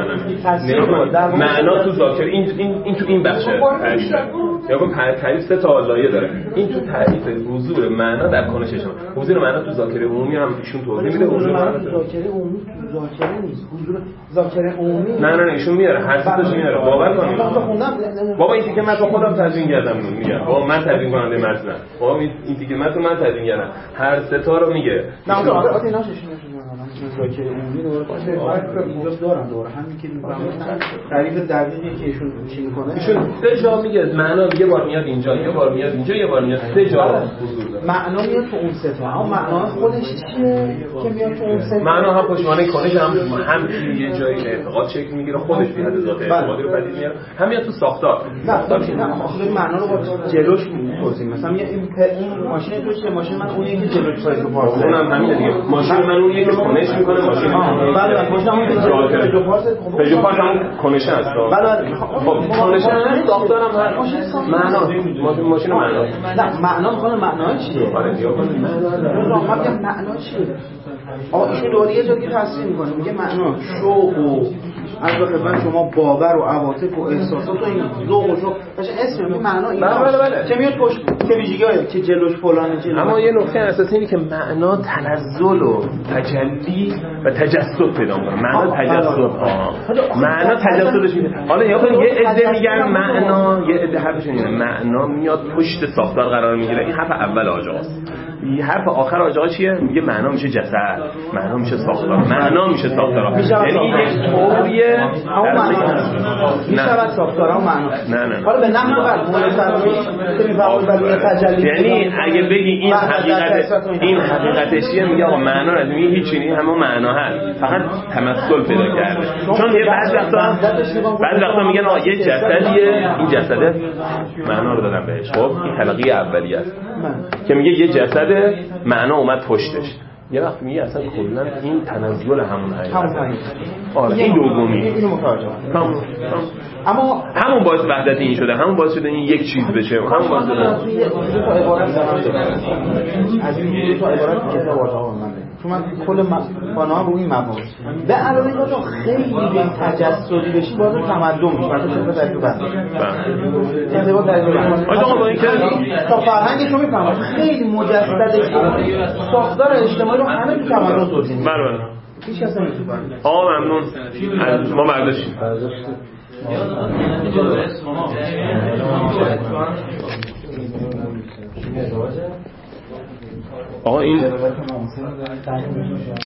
نه معنا تو ذاکر این این این تو این بخشه یا کن تعریف سه تا لایه داره. این تو تعریف حضور معنا در کنششون حضور معنا تو ذاکر عمومی هم ایشون توضیح میده. حضور معنا تو ذاکر عمومی تو ذاکر نیست. حضور ذاکر عمومی نه نه ایشون میاره هر چیزش میاره. باور کنید بابا این تیکه متن خودم تدوین کردم میگم بابا من تدوین کننده متن بابا این تیکه متن من تدوین کردم هر سه تا رو میگه. نه آره آره اینا شش ذاکر عمومی رو باشه دارن دوره همین که میگم تعریف دقیقی که ایشون چی میکنه ایشون سه جا میگه معنا یه بار میاد اینجا یه بار میاد اینجا یه بار میاد سه جا حضور داره. معنا میاد تو اون سه تا اما معنا خودش چیه که میاد تو اون سه تا معنا هم پشتوانه کنش هم هم یه جایی اعتقاد شکل میگیره خودش به حد ذات اعتقادی رو پدید میاره هم میاد تو ساختار. نه نه آخه معنا رو با جلوش می‌پرسیم مثلا میگه این ماشین تو چه ماشین من اونیه که جلوش پای تو پارس اونم همینه دیگه ماشین من اونیه که کنش میکنه ماشین بله ماشین همون که جو پارس جو پارس هم کنش هست. بله خب کنش هست ساختارم هست معنا ماشین معنا نه معنا میکنه معنا چیه؟ آره دیگه معنا معنا چیه؟ آقا ایشون دوباره یه جایی تصحیح میکنه میگه معنا شوق و از خدمت شما باور و عواطف و احساسات و این ذوق و شوق باشه اسم میگه معنا این بله بله بله که میاد پشت که ویژگی‌های که جلوش فلان جلوش. اما یه نکته اساسی اینه که معنا تنزل و تجلی و تجسد پیدا می‌کنه. معنا تجسد ها معنا تجسدش میده. حالا یا یه عده میگن معنا یه عده حرفشون اینه معنا میاد پشت ساختار قرار میگیره. این حرف اول آقا است. این حرف آخر آقا چیه؟ میگه معنا میشه جسد، معنا میشه ساختار، معنا میشه ساختار. یعنی یک طوریه میشه ساختارها معنا. نه نه حالا به نحو بعد یعنی اگه بگی این حقیقت این حقیقتش چیه میگه آقا معنا از میگه هیچی نیست همون معنا هست فقط تمثل پیدا کرده. چون یه بعضی وقتا بعضی وقتا میگن آقا یه جسدیه این جسده معنا رو دادن بهش. خب این حلقه اولیه است که میگه یه جسد معنا اومد پشتش. یه وقت میگه اصلا کلا این تنزل همون حقیقت. آره این دومی اینو متوجه همون اما همون باعث وحدت این شده همون باعث شده این یک چیز بشه همون باعث شده از این تا عبارت از این تا عبارت که واژه ها من چون من کل فانا رو این مبنا به علاوه اینکه تو خیلی به تجسدی بشی باز تمدن میشه مثلا چه در تو بس ارتباط در تو آقا با اینکه تا فرهنگ تو میفهمم خیلی مجسده ساختار اجتماعی رو همه تو تمدن توضیح میده. بله هیچ کس نمیتونه. آقا ممنون از ما برداشتیم. آقا این